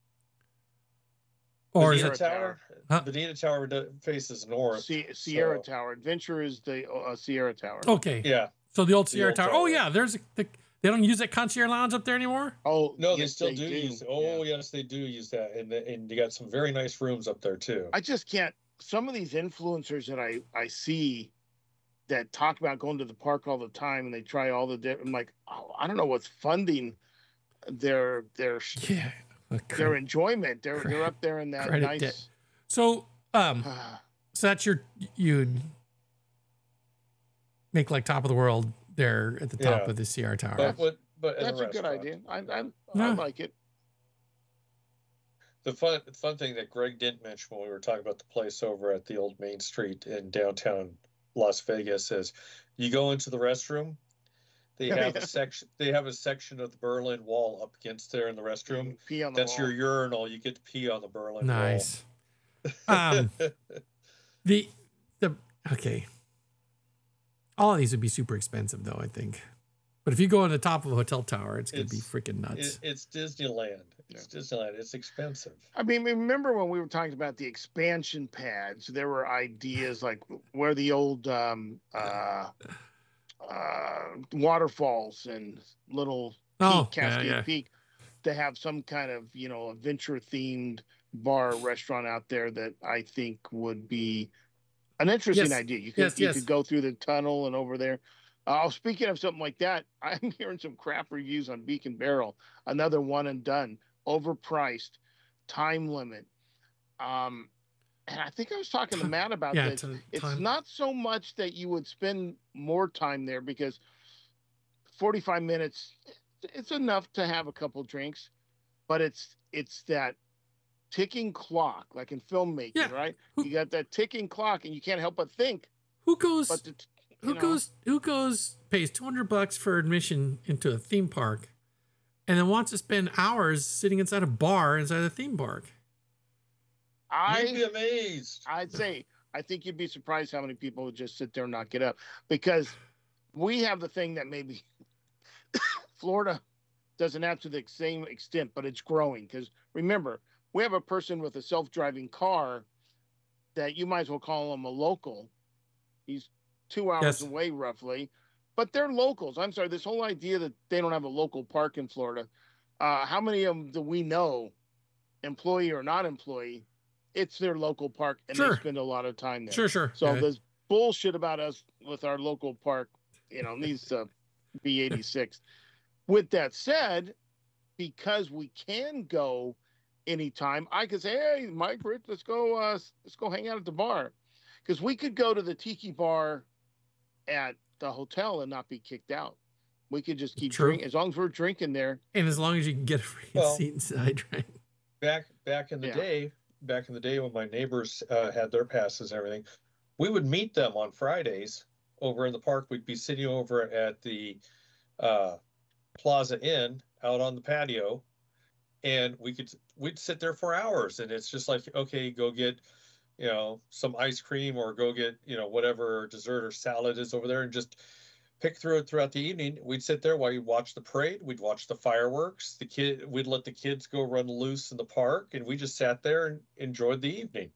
[SPEAKER 1] Or is
[SPEAKER 4] Bonita
[SPEAKER 1] it?
[SPEAKER 3] Sierra
[SPEAKER 4] Tower?
[SPEAKER 1] Huh?
[SPEAKER 4] Bonita Tower do- faces north.
[SPEAKER 3] Sie- Sierra
[SPEAKER 4] so-
[SPEAKER 3] Tower. Adventure is the uh, Sierra Tower.
[SPEAKER 1] Okay.
[SPEAKER 4] Yeah.
[SPEAKER 1] So the old
[SPEAKER 4] The
[SPEAKER 1] Sierra
[SPEAKER 4] old
[SPEAKER 1] Tower.
[SPEAKER 4] tower.
[SPEAKER 1] Oh yeah, there's a, the, they don't use that concierge lounge up there anymore.
[SPEAKER 3] Oh
[SPEAKER 4] No, they
[SPEAKER 3] yes,
[SPEAKER 4] still do, use. Oh,
[SPEAKER 3] Yeah.
[SPEAKER 4] yes, they do use that, and the- and you got some very nice rooms up there too.
[SPEAKER 3] I just can't. Some of these influencers that I I see that talk about going to the park all the time and they try all the different. I'm like, oh, I don't know what's funding their their
[SPEAKER 1] Yeah.
[SPEAKER 3] their enjoyment. They're they're up there in that
[SPEAKER 1] Credit
[SPEAKER 3] nice.
[SPEAKER 1] debt. So um, so that's your you'd make like top of the world there at the top
[SPEAKER 4] Yeah.
[SPEAKER 1] of the Sierra Tower.
[SPEAKER 4] but but, but as
[SPEAKER 3] That's a good
[SPEAKER 4] restaurant.
[SPEAKER 3] idea. I I,
[SPEAKER 1] Yeah.
[SPEAKER 3] I like it.
[SPEAKER 4] The fun fun thing that Greg didn't mention when we were talking about the place over at the old Main Street in downtown Las Vegas is you go into the restroom, they have
[SPEAKER 3] Yeah.
[SPEAKER 4] a section they have a section of the Berlin Wall up against there in the restroom.
[SPEAKER 3] Pee on the
[SPEAKER 4] That's
[SPEAKER 3] wall.
[SPEAKER 4] your urinal. You get to pee on the Berlin
[SPEAKER 1] Nice.
[SPEAKER 4] Wall.
[SPEAKER 1] Um, the the okay. All of these would be super expensive though, I think. But if you go on the top of a hotel tower, it's gonna be
[SPEAKER 4] It's-
[SPEAKER 1] freaking nuts.
[SPEAKER 4] It, it's Disneyland. It's Disneyland. It's expensive.
[SPEAKER 3] I mean, remember when we were talking about the expansion pads? There were ideas like where the old um, uh, uh, waterfalls and little peak,
[SPEAKER 1] Oh, yeah,
[SPEAKER 3] Cascade
[SPEAKER 1] yeah.
[SPEAKER 3] Peak to have some kind of you know adventure themed bar restaurant out there that I think would be an interesting
[SPEAKER 1] Yes,
[SPEAKER 3] idea. You could
[SPEAKER 1] yes,
[SPEAKER 3] you
[SPEAKER 1] yes.
[SPEAKER 3] could go through the tunnel and over there. Oh, speaking of something like that, I'm hearing some crap reviews on Beacon Barrel. Another one and done, overpriced, time limit. Um, and I think I was talking to Matt about
[SPEAKER 1] Yeah,
[SPEAKER 3] this.
[SPEAKER 1] it's a
[SPEAKER 3] It's
[SPEAKER 1] time.
[SPEAKER 3] not so much that you would spend more time there because forty-five minutes, it's enough to have a couple drinks, but it's it's that ticking clock, like in filmmaking,
[SPEAKER 1] Yeah.
[SPEAKER 3] right?
[SPEAKER 1] Who-
[SPEAKER 3] You got that ticking clock, and you can't help but think.
[SPEAKER 1] Who goes?
[SPEAKER 3] But the, you
[SPEAKER 1] who
[SPEAKER 3] know,
[SPEAKER 1] goes? Who goes? Pays two hundred bucks for admission into a theme park, and then wants to spend hours sitting inside a bar inside a theme park.
[SPEAKER 4] You'd be
[SPEAKER 3] I
[SPEAKER 4] amazed.
[SPEAKER 3] I'd say I think you'd be surprised how many people would just sit there and not get up because we have the thing that maybe Florida doesn't have to the same extent, but it's growing. Because remember, we have a person with a self-driving car that you might as well call him a local. He's two hours
[SPEAKER 1] Yes.
[SPEAKER 3] away roughly, but they're locals. I'm sorry, this whole idea that they don't have a local park in Florida. Uh, how many of them do we know, employee or not employee? It's their local park, and
[SPEAKER 1] Sure.
[SPEAKER 3] they spend a lot of time there.
[SPEAKER 1] Sure, sure.
[SPEAKER 3] So
[SPEAKER 1] Yeah.
[SPEAKER 3] this bullshit about us with our local park, you know, needs to be eighty-six. With that said, because we can go anytime, I could say, "Hey, Mike, Rich, let's go. Uh, let's go hang out at the bar," because we could go to the tiki bar at the hotel and not be kicked out. We could just keep
[SPEAKER 1] True.
[SPEAKER 3] drinking as long as we're drinking there.
[SPEAKER 1] And as long as you can get a free
[SPEAKER 4] Well-
[SPEAKER 1] seat inside, right?
[SPEAKER 4] back back in the
[SPEAKER 3] Yeah.
[SPEAKER 4] day, back in the day when my neighbors uh, had their passes and everything, we would meet them on Fridays over in the park. We'd be sitting over at the uh, Plaza Inn out on the patio, and we could we'd sit there for hours. And it's just like, okay, go get you know some ice cream or go get you know whatever dessert or salad is over there, and just pick through it throughout the evening. We'd sit there while you watch the parade. We'd watch the fireworks. The kid, we'd let the kids go run loose in the park, and we just sat there and enjoyed the evening.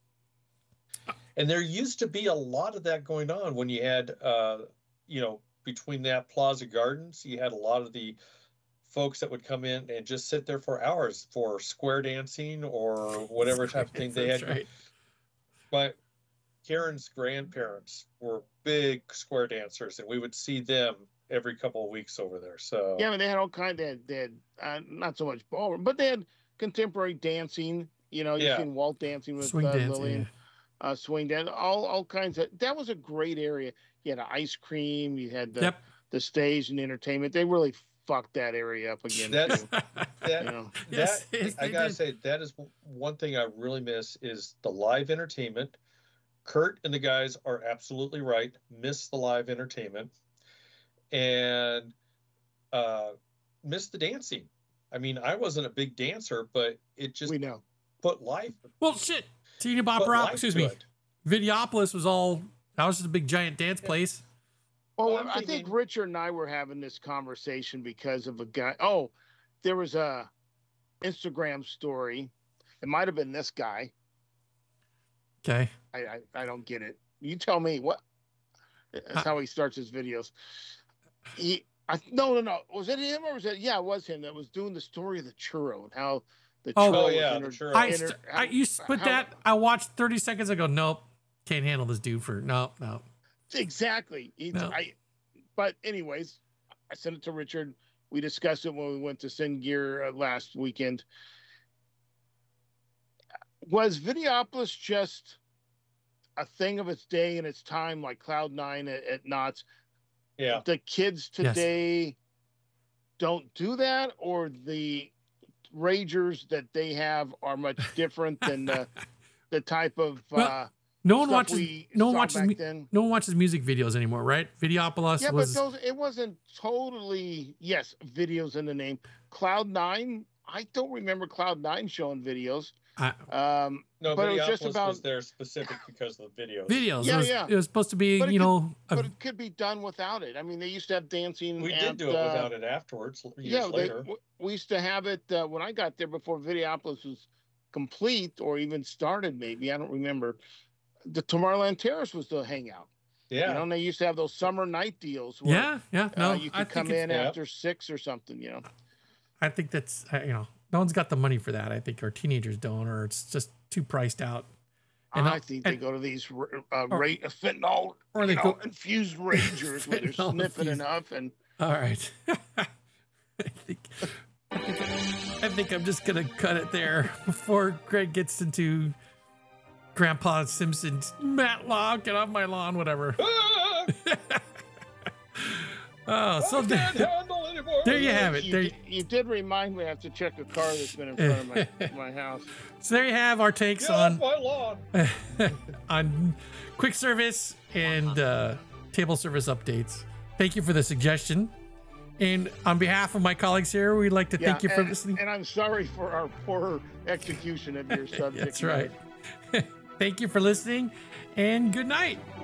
[SPEAKER 4] And there used to be a lot of that going on when you had, uh, you know, between that Plaza Gardens, you had a lot of the folks that would come in and just sit there for hours for square dancing or whatever type of thing they
[SPEAKER 1] That's
[SPEAKER 4] had.
[SPEAKER 1] right.
[SPEAKER 4] My Karen's grandparents were big square dancers, and we would see them every couple of weeks over there. So
[SPEAKER 3] Yeah, I mean, they had all kind of, they had uh, not so much ballroom, but they had contemporary dancing. You know, you've
[SPEAKER 4] Yeah.
[SPEAKER 3] seen Walt dancing with
[SPEAKER 1] Swing
[SPEAKER 3] uh,
[SPEAKER 1] dancing.
[SPEAKER 3] Lillian,
[SPEAKER 1] Yeah.
[SPEAKER 3] uh, swing dance, all all kinds of. That was a great area. You had ice cream, you had the
[SPEAKER 1] Yep.
[SPEAKER 3] the stage and entertainment. They really fucked that area up again.
[SPEAKER 4] That's
[SPEAKER 3] too,
[SPEAKER 4] that.
[SPEAKER 3] you know,
[SPEAKER 1] Yes,
[SPEAKER 4] that
[SPEAKER 1] yes,
[SPEAKER 4] I
[SPEAKER 1] they
[SPEAKER 4] gotta
[SPEAKER 1] did.
[SPEAKER 4] say that is one thing I really miss is the live entertainment. Kurt and the guys are absolutely right. Miss the live entertainment, and uh, miss the dancing. I mean, I wasn't a big dancer, but it just
[SPEAKER 3] we know.
[SPEAKER 4] put life.
[SPEAKER 1] Well, shit. Teeny Bopper,
[SPEAKER 4] put life
[SPEAKER 1] excuse
[SPEAKER 4] to
[SPEAKER 1] me.
[SPEAKER 4] it.
[SPEAKER 1] Videopolis was all, that was just a big giant dance place.
[SPEAKER 3] Well,
[SPEAKER 4] Well, I'm
[SPEAKER 3] I think
[SPEAKER 4] thinking-
[SPEAKER 3] Richard and I were having this conversation because of a guy. Oh, there was a Instagram story. It might have been this guy.
[SPEAKER 1] Okay.
[SPEAKER 3] I, I, I don't get it. You tell me what. That's
[SPEAKER 1] Uh,
[SPEAKER 3] how he starts his videos. He, I no, no, no. Was it him or was it? Yeah, it was him that was doing the story of the churro and how the
[SPEAKER 1] Oh.
[SPEAKER 3] churro.
[SPEAKER 4] Oh
[SPEAKER 3] was
[SPEAKER 4] yeah,
[SPEAKER 3] inter-
[SPEAKER 4] the churro.
[SPEAKER 1] I,
[SPEAKER 3] inter-
[SPEAKER 1] st-
[SPEAKER 3] how-
[SPEAKER 1] I you s- put
[SPEAKER 3] how-
[SPEAKER 1] that, I watched thirty seconds ago. Nope. Can't handle this dude for, no, no.
[SPEAKER 3] Exactly. He,
[SPEAKER 1] No.
[SPEAKER 3] I, but anyways, I sent it to Richard. We discussed it when we went to Sin Gear uh, last weekend. Was Videopolis just a thing of its day and its time, like Cloud Nine at, at Knott's?
[SPEAKER 4] Yeah.
[SPEAKER 3] The kids today don't do that, or the ragers that they have are much different than the the type of
[SPEAKER 1] Well,
[SPEAKER 3] uh,
[SPEAKER 1] No one
[SPEAKER 3] stuff
[SPEAKER 1] watches,
[SPEAKER 3] we
[SPEAKER 1] no one
[SPEAKER 3] saw
[SPEAKER 1] watches,
[SPEAKER 3] back
[SPEAKER 1] mu-
[SPEAKER 3] then.
[SPEAKER 1] no one watches music videos anymore, right? Videopolis
[SPEAKER 3] Yeah,
[SPEAKER 1] was,
[SPEAKER 3] but those it wasn't totally yes, videos in the name. Cloud Nine, I don't remember Cloud Nine showing videos.
[SPEAKER 1] I,
[SPEAKER 3] Um,
[SPEAKER 4] No,
[SPEAKER 3] but it was just
[SPEAKER 4] Videopolis
[SPEAKER 3] about
[SPEAKER 4] was there specific because of the videos.
[SPEAKER 1] videos.
[SPEAKER 3] Yeah,
[SPEAKER 1] it, was,
[SPEAKER 3] yeah.
[SPEAKER 1] it was supposed to be,
[SPEAKER 3] But it
[SPEAKER 1] you
[SPEAKER 3] could-
[SPEAKER 1] know, a-
[SPEAKER 3] but it could be done without it. I mean, they used to have dancing.
[SPEAKER 4] We
[SPEAKER 3] at,
[SPEAKER 4] did do it
[SPEAKER 3] uh,
[SPEAKER 4] without it afterwards, years
[SPEAKER 3] Yeah, they,
[SPEAKER 4] later.
[SPEAKER 3] w- we used to have it uh, when I got there before Videopolis was complete or even started. Maybe I don't remember. The Tomorrowland Terrace was the hangout.
[SPEAKER 4] yeah.
[SPEAKER 3] You know, and they used to have those summer night deals. Where,
[SPEAKER 1] yeah, yeah. No,
[SPEAKER 3] uh, you
[SPEAKER 1] I
[SPEAKER 3] could
[SPEAKER 1] think
[SPEAKER 3] come
[SPEAKER 1] it's-
[SPEAKER 3] in
[SPEAKER 4] yeah.
[SPEAKER 3] after six or something. You know.
[SPEAKER 1] I think that's, uh, you know, no one's got the money for that. I think our teenagers don't, or it's just too priced out. And
[SPEAKER 3] I
[SPEAKER 1] I'll-
[SPEAKER 3] think they
[SPEAKER 1] and-
[SPEAKER 3] go to these uh, uh,
[SPEAKER 1] or-
[SPEAKER 3] rate fentanyl
[SPEAKER 1] or
[SPEAKER 3] or
[SPEAKER 1] they
[SPEAKER 3] they
[SPEAKER 1] go-
[SPEAKER 3] infused rangers where they're
[SPEAKER 1] Fentanyl
[SPEAKER 3] sniffing
[SPEAKER 1] infused.
[SPEAKER 3] enough and
[SPEAKER 1] All right. I think I think I think I'm just gonna cut it there before Greg gets into Grandpa Simpson's Matlock, get off my lawn, whatever.
[SPEAKER 4] Ah,
[SPEAKER 1] Oh, so
[SPEAKER 4] I can't
[SPEAKER 1] there,
[SPEAKER 4] handle anymore.
[SPEAKER 1] there you have it.
[SPEAKER 3] you,
[SPEAKER 1] There,
[SPEAKER 3] di- you did remind me I have to check a car that's been in front of my, my house.
[SPEAKER 1] so there you have our takes
[SPEAKER 4] Get off
[SPEAKER 1] on
[SPEAKER 4] my lawn.
[SPEAKER 1] on quick service and uh, table service updates. Thank you for the suggestion. And on behalf of my colleagues here, we'd like to thank you for
[SPEAKER 3] and,
[SPEAKER 1] listening.
[SPEAKER 3] And I'm sorry for our poor execution of your subject.
[SPEAKER 1] That's right. Thank you for listening, and good night.